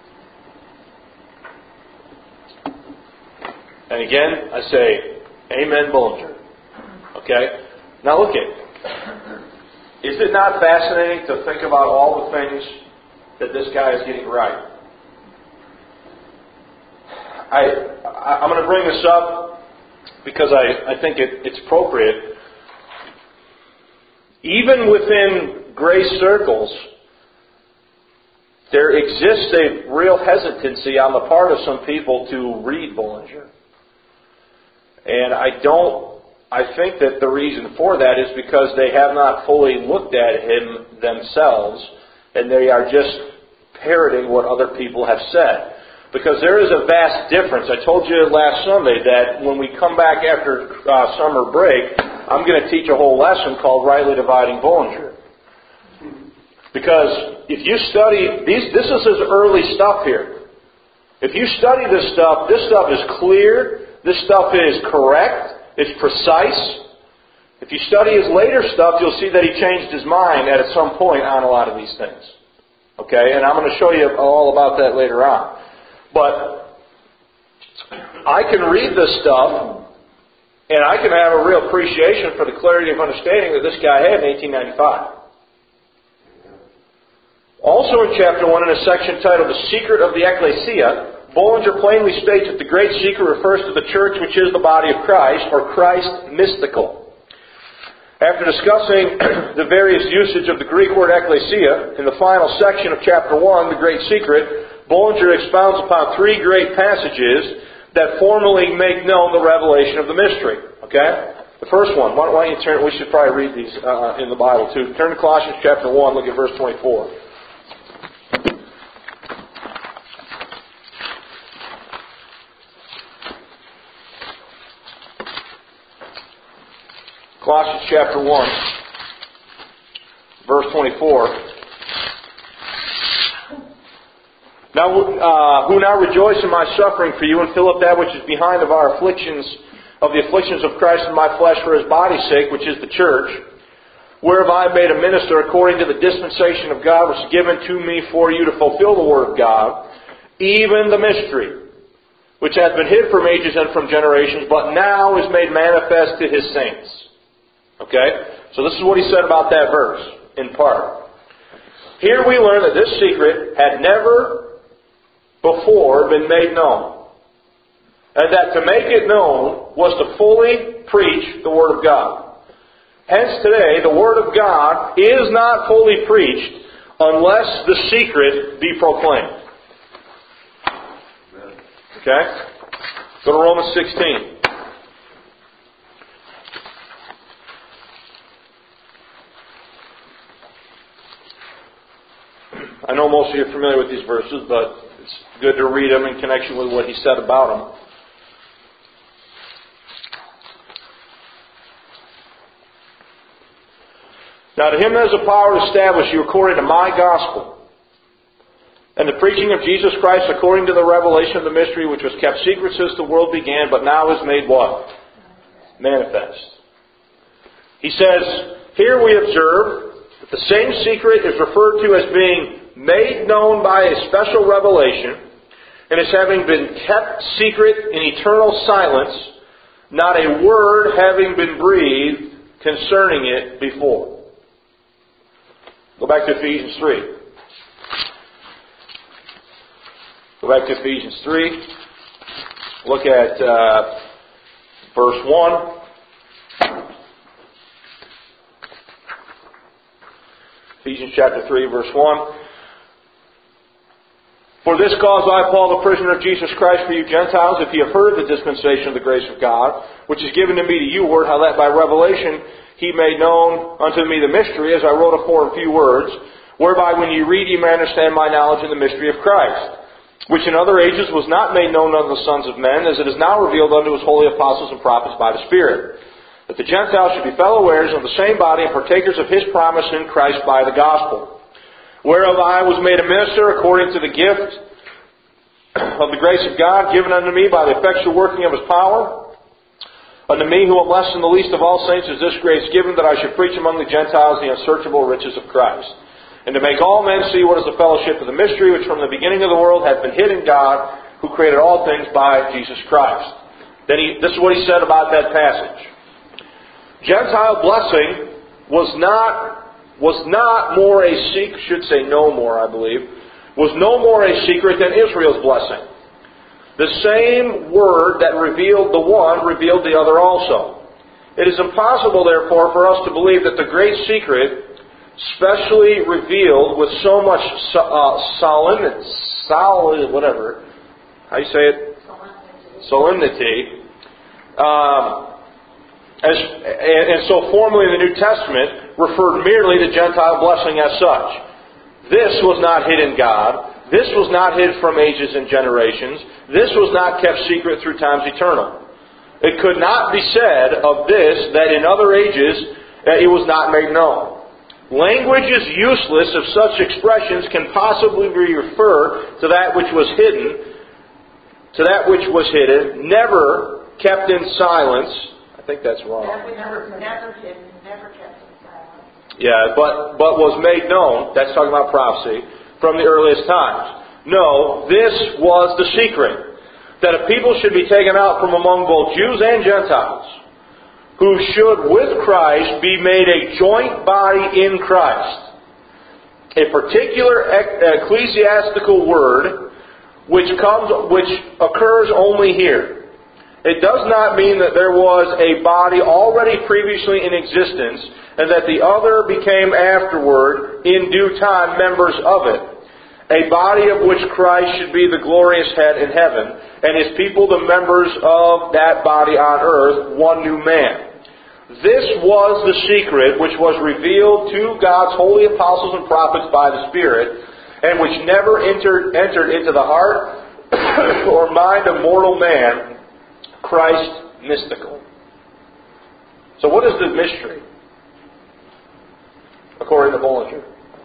And again, I say, Amen, Bullinger. Okay? Now look at Is it not fascinating to think about all the things that this guy is getting right? I, I, I'm going to bring this up because I, I think it, it's appropriate. even within grace circles, there exists a real hesitancy on the part of some people to read Bullinger. And I don't, I think that the reason for that is because they have not fully looked at him themselves, and they are just parroting what other people have said. Because there is a vast difference. I told you last Sunday that when we come back after uh, summer break, I'm going to teach a whole lesson called Rightly Dividing Bullinger. Because if you study, these, this is his early stuff here. If you study this stuff, this stuff is clear, this stuff is correct, it's precise. If you study his later stuff, you'll see that he changed his mind at some point on a lot of these things. Okay, and I'm going to show you all about that later on. But I can read this stuff, and I can have a real appreciation for the clarity of understanding that this guy had in eighteen ninety-five. Also in chapter one, in a section titled The Secret of the Ecclesia, Bullinger plainly states that the great secret refers to the church, which is the body of Christ, or Christ mystical. After discussing the various usage of the Greek word ecclesia, in the final section of chapter one, The Great Secret, Bullinger expounds upon three great passages that formally make known the revelation of the mystery. Okay? The first one, why don't you turn, we should probably read these uh, in the Bible too. Turn to Colossians chapter one, look at verse twenty-four. Colossians chapter one, verse twenty-four. Now, uh, who now rejoice in my suffering for you, and fill up that which is behind of our afflictions, of the afflictions of Christ in my flesh for His body's sake, which is the church, whereof I am made a minister according to the dispensation of God, which is given to me for you to fulfill the word of God, even the mystery, which hath been hid from ages and from generations, but now is made manifest to His saints. Okay? So this is what he said about that verse, in part. Here we learn that this secret had never before been made known. And that to make it known was to fully preach the Word of God. Hence today, the Word of God is not fully preached unless the secret be proclaimed. Okay? Go to Romans sixteen. I know most of you are familiar with these verses, but it's good to read them in connection with what he said about them. Now to him that has the power to establish you according to my gospel, and the preaching of Jesus Christ according to the revelation of the mystery which was kept secret since the world began, but now is made what? Manifest. He says, here we observe that the same secret is referred to as being made known by a special revelation, and as having been kept secret in eternal silence, not a word having been breathed concerning it before. Go back to Ephesians three. Go back to Ephesians three. Look at uh, verse one. Ephesians chapter three, verse one. For this cause I, Paul, the prisoner of Jesus Christ, for you Gentiles, if ye have heard the dispensation of the grace of God, which is given to me to you, word, how that by revelation he made known unto me the mystery, as I wrote afore in few words, whereby when ye read ye may understand my knowledge in the mystery of Christ, which in other ages was not made known unto the sons of men, as it is now revealed unto his holy apostles and prophets by the Spirit, that the Gentiles should be fellow heirs of the same body and partakers of his promise in Christ by the gospel, whereof I was made a minister according to the gift of the grace of God given unto me by the effectual working of His power. Unto me, who am less than the least of all saints, is this grace given, that I should preach among the Gentiles the unsearchable riches of Christ, and to make all men see what is the fellowship of the mystery, which from the beginning of the world hath been hid in God, who created all things by Jesus Christ. Then he, this is what he said about that passage. Gentile blessing was not was not more a secret, should say no more, I believe, was no more a secret than Israel's blessing. The same word that revealed the one revealed the other also. It is impossible, therefore, for us to believe that the great secret, specially revealed with so much uh, solemnity, solid, whatever, how you say it? Solemnity. Solemnity. Um, as, and, and so formally in the New Testament referred merely to Gentile blessing as such. This was not hid in God. This was not hid from ages and generations. This was not kept secret through times eternal. It could not be said of this that in other ages uh, it was not made known. Language is useless if such expressions can possibly refer to that which was hidden, to that which was hidden, never kept in silence. I think that's wrong. Never, never hidden, never kept in silence. Yeah, but but was made known. That's talking about prophecy from the earliest times. No, this was the secret. That a people should be taken out from among both Jews and Gentiles, who should with Christ be made a joint body in Christ. A particular ecclesiastical word which comes, which occurs only here. It does not mean that there was a body already previously in existence and that the other became afterward in due time members of it. A body of which Christ should be the glorious head in heaven, and His people the members of that body on earth, one new man. This was the secret which was revealed to God's holy apostles and prophets by the Spirit, and which never entered, entered into the heart or mind of mortal man, Christ mystical. So what is the mystery, according to Bullinger?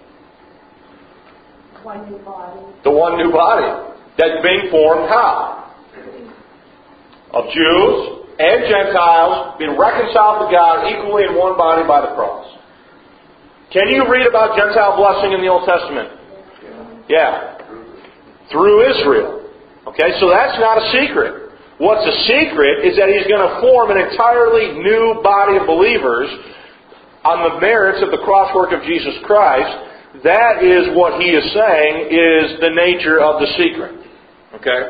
One new body. The one new body. That's being formed how? Of Jews and Gentiles being reconciled to God equally in one body by the cross. Can you read about Gentile blessing in the Old Testament? Yeah. Through Israel. Okay, so that's not a secret. What's a secret is that He's going to form an entirely new body of believers on the merits of the cross work of Jesus Christ. That is what he is saying is the nature of the secret. Okay?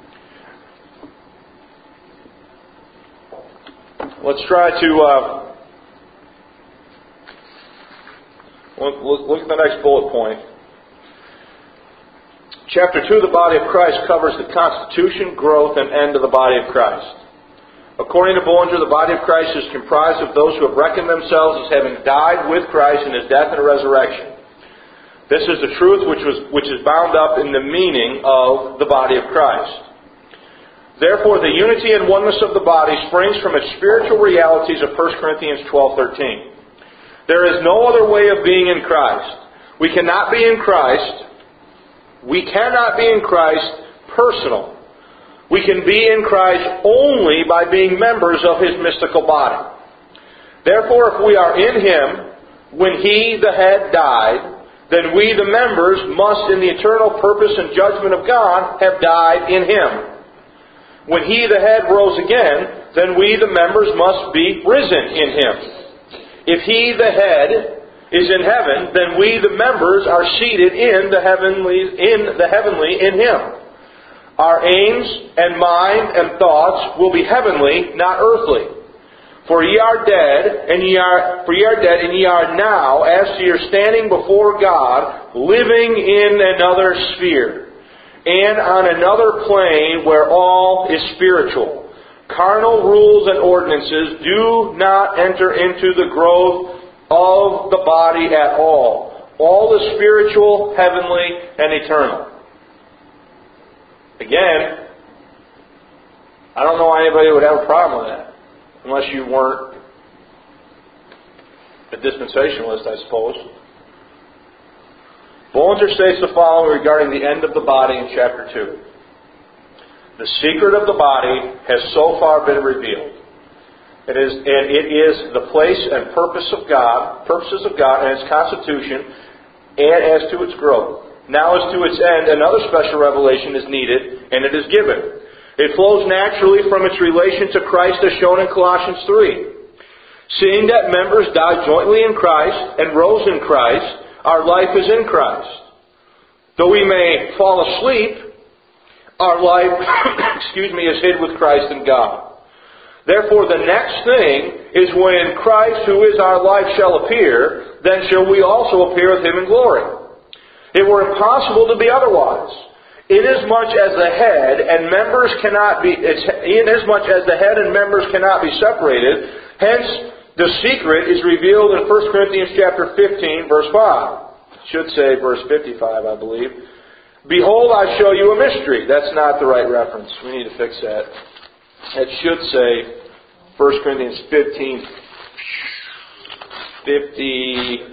Let's try to uh, look, look at the next bullet point. Chapter two, the body of Christ, covers the constitution, growth, and end of the body of Christ. According to Bullinger, the body of Christ is comprised of those who have reckoned themselves as having died with Christ in His death and resurrection. This is the truth which was which is bound up in the meaning of the body of Christ. Therefore, the unity and oneness of the body springs from its spiritual realities of First Corinthians twelve thirteen. There is no other way of being in Christ. We cannot be in Christ. We cannot be in Christ personal. We can be in Christ only by being members of His mystical body. Therefore, if we are in Him when He, the head, died, then we, the members, must, in the eternal purpose and judgment of God, have died in Him. When He, the head, rose again, then we, the members, must be risen in Him. If He, the head, is in heaven, then we, the members, are seated in the heavenly, in the heavenly in Him. Our aims and mind and thoughts will be heavenly, not earthly. For ye are dead, and ye are for ye are dead, and ye are now, as to your standing before God, living in another sphere, and on another plane where all is spiritual. Carnal rules and ordinances do not enter into the growth of the body at all. All is spiritual, heavenly, and eternal. Again, I don't know why anybody would have a problem with that. Unless you weren't a dispensationalist, I suppose. Bullinger states the following regarding the end of the body in chapter two. The secret of the body has so far been revealed. It is, and it is the place and purpose of God, purposes of God and its constitution, and as to its growth. Now as to its end, another special revelation is needed, and it is given. It flows naturally from its relation to Christ as shown in Colossians three. Seeing that members died jointly in Christ and rose in Christ, our life is in Christ. Though we may fall asleep, our life excuse me, is hid with Christ in God. Therefore the next thing is when Christ, who is our life, shall appear, then shall we also appear with Him in glory. It were impossible to be otherwise. Inasmuch as the head and members cannot be, inasmuch as the head and members cannot be separated, hence the secret is revealed in First Corinthians chapter fifteen, verse five. It should say verse fifty-five, I believe. Behold, I show you a mystery. That's not the right reference. We need to fix that. It should say First Corinthians fifteen, fifty.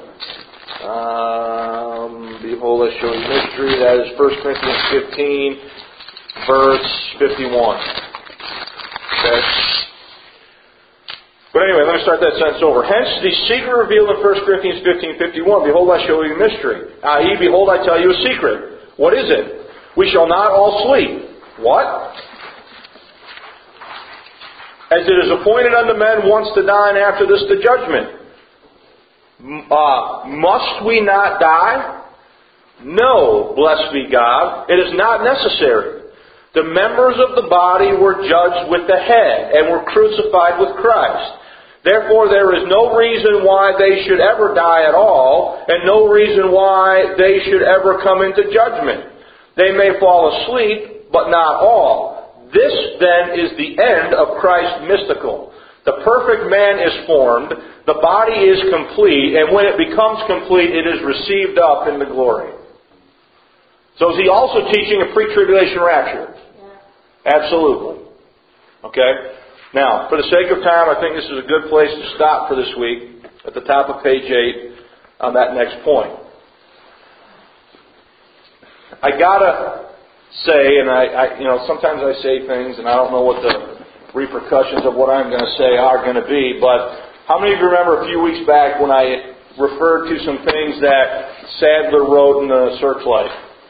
Um, behold, I show you a mystery. That is First Corinthians fifteen, verse fifty-one. Okay. But anyway, let me start that sentence over. Hence, the secret revealed in First Corinthians fifteen, fifty-one. Behold, I show you a mystery. that is, behold, I tell you a secret. What is it? We shall not all sleep. What? As it is appointed unto men once to die, and after this the judgment. Uh, must we not die? No, blessed be God. It is not necessary. The members of the body were judged with the head, and were crucified with Christ. Therefore there is no reason why they should ever die at all, and no reason why they should ever come into judgment. They may fall asleep, but not all. This then is the end of Christ's mystical. The perfect man is formed, the body is complete, and when it becomes complete, it is received up into glory. So is he also teaching a pre-tribulation rapture? Yeah. Absolutely. Okay? Now, for the sake of time, I think this is a good place to stop for this week, at the top of page eight, on that next point. I gotta say, and I, I you know, sometimes I say things and I don't know what the repercussions of what I'm going to say are going to be, but how many of you remember a few weeks back when I referred to some things that Sadler wrote in the Searchlight?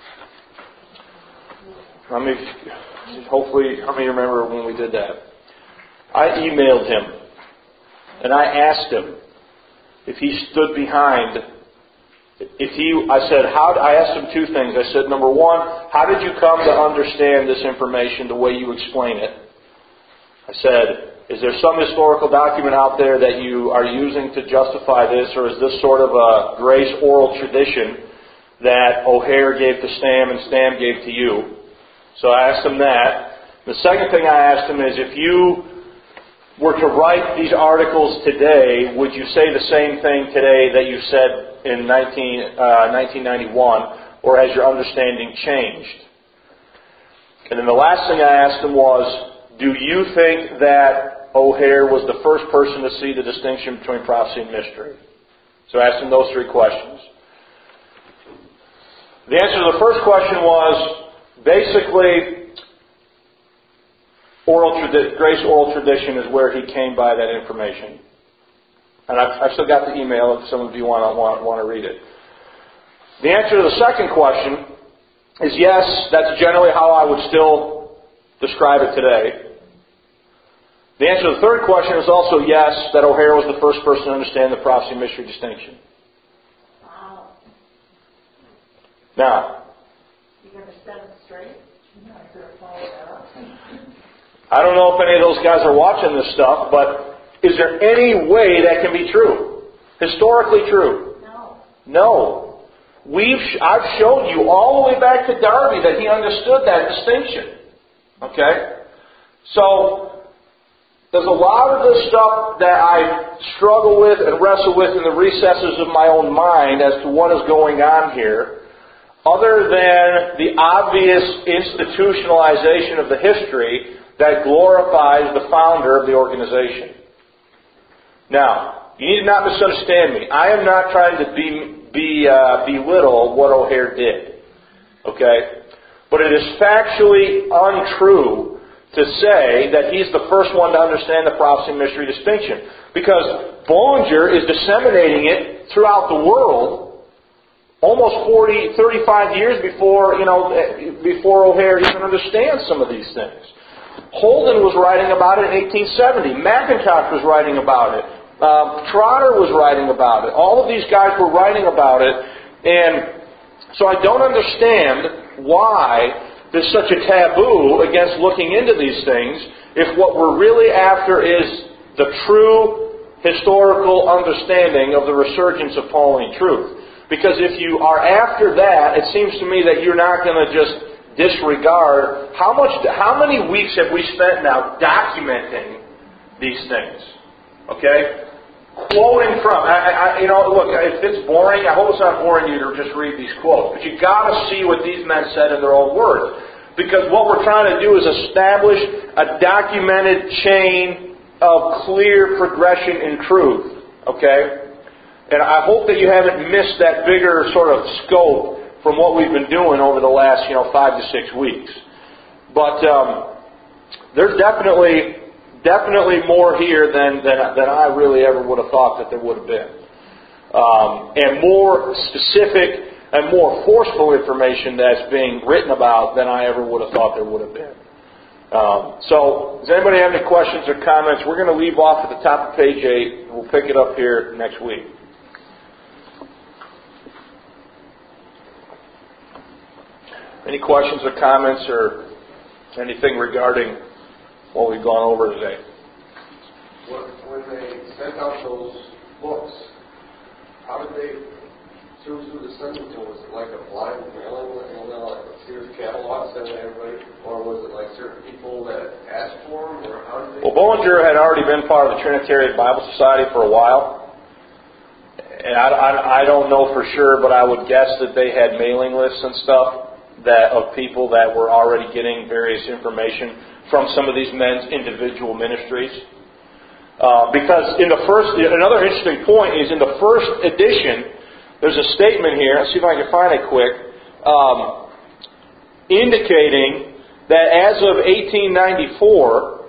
How many, hopefully, how many remember when we did that? I emailed him and I asked him if he stood behind, if he, I said, how, I asked him two things. I said, number one, how did you come to understand this information the way you explain it? I said, is there some historical document out there that you are using to justify this, or is this sort of a grace oral tradition that O'Hare gave to Stam and Stam gave to you? So I asked him that. The second thing I asked him is, if you were to write these articles today, would you say the same thing today that you said in nineteen, uh, nineteen ninety-one, or has your understanding changed? And then the last thing I asked him was, do you think that O'Hare was the first person to see the distinction between prophecy and mystery? So I asked him those three questions. The answer to the first question was basically oral tradi- grace oral tradition is where he came by that information. And I've, I've still got the email if some of you want to want, want to read it. The answer to the second question is yes, that's generally how I would still describe it today. The answer to the third question is also yes, that O'Hare was the first person to understand the prophecy mystery distinction. Wow. Now, you going to set it straight? No, I could have followed that up. I don't know if any of those guys are watching this stuff, but is there any way that can be true? Historically true? No. No. We've I've shown you all the way back to Darby that he understood that distinction. Okay? So, there's a lot of this stuff that I struggle with and wrestle with in the recesses of my own mind as to what is going on here, other than the obvious institutionalization of the history that glorifies the founder of the organization. Now, you need to not misunderstand me. I am not trying to be, be, uh, belittle what O'Hare did. Okay? But it is factually untrue to say that he's the first one to understand the prophecy mystery distinction. Because Bullinger is disseminating it throughout the world almost forty, thirty-five years before, you know, before O'Hare even understands some of these things. Holden was writing about it in eighteen seventy. McIntosh was writing about it. Um, Trotter was writing about it. All of these guys were writing about it. And so I don't understand why there's such a taboo against looking into these things if what we're really after is the true historical understanding of the resurgence of Pauline truth. Because if you are after that, it seems to me that you're not going to just disregard how much, how many weeks have we spent now documenting these things? Okay? Quoting from, I, I, you know, look, if it's boring, I hope it's not boring you to just read these quotes. But you've got to see what these men said in their own words. Because what we're trying to do is establish a documented chain of clear progression in truth. Okay? And I hope that you haven't missed that bigger sort of scope from what we've been doing over the last, you know, five to six weeks. But um, there's definitely... Definitely more here than, than than I really ever would have thought that there would have been. Um, and more specific and more forceful information that's being written about than I ever would have thought there would have been. Um, so, does anybody have any questions or comments? We're going to leave off at the top of page eight. We'll pick it up here next week. Any questions or comments or anything regarding what we've gone over today? When they sent out those books, how did they choose who to send them to? Was it like a blind mailing, you know, like a Sears catalog sending everybody? Or was it like certain people that asked for them? Or how did they... Well, Bullinger had already been part of the Trinitarian Bible Society for a while. And I, I, I don't know for sure, but I would guess that they had mailing lists and stuff that of people that were already getting various information from some of these men's individual ministries. Uh, because in the first, another interesting point is in the first edition, there's a statement here, let's see if I can find it quick, um, indicating that as of eighteen ninety-four,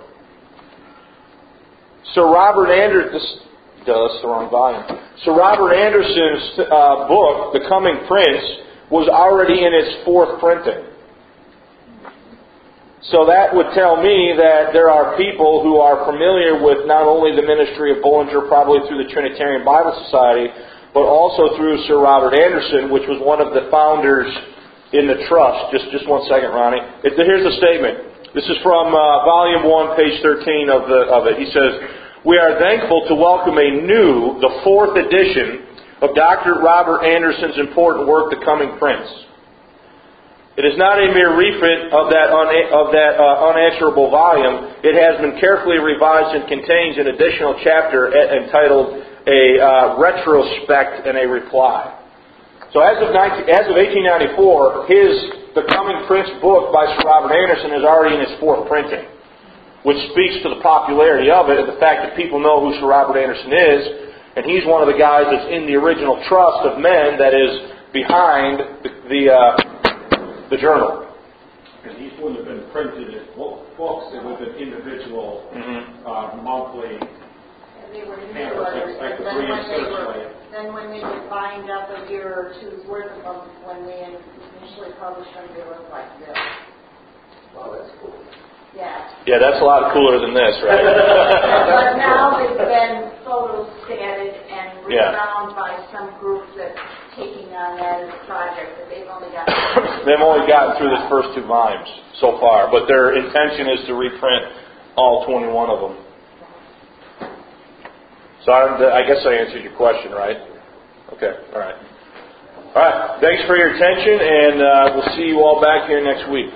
Sir Robert Anderson, this, that's the wrong volume, Sir Robert Anderson's uh, book, The Coming Prince, was already in its fourth printing. So that would tell me that there are people who are familiar with not only the ministry of Bullinger, probably through the Trinitarian Bible Society, but also through Sir Robert Anderson, which was one of the founders in the trust. Just just one second, Ronnie. It, here's the statement. This is from uh, Volume one, page thirteen of, the, of it. He says, "We are thankful to welcome a new, the fourth edition of Doctor Robert Anderson's important work, The Coming Prince. It is not a mere refit of that, una- of that uh, unanswerable volume. It has been carefully revised and contains an additional chapter entitled A uh, Retrospect and a Reply." So as of, nineteen, as of eighteen ninety-four, his The Coming Prince book by Sir Robert Anderson is already in its fourth printing, which speaks to the popularity of it and the fact that people know who Sir Robert Anderson is, and he's one of the guys that's in the original trust of men that is behind the... the uh, the journal. And these wouldn't have been printed as books, they would have been individual, mm-hmm. uh, monthly And they were pamphlets, like the then Berean when they were, Searchlight. then when they would bind up a year or two's worth of them, when they initially published them, they looked like this. Wow, that's cool. Yeah. Yeah, that's a lot cooler than this, right? But now they've been photostated and Yeah. rewound by some group that's taking on that as a project that they've only got. They've only gotten through the first two volumes so far, but their intention is to reprint all twenty-one of them. So I, I guess I answered your question, right? Okay, all right. All right, thanks for your attention, and uh, we'll see you all back here next week.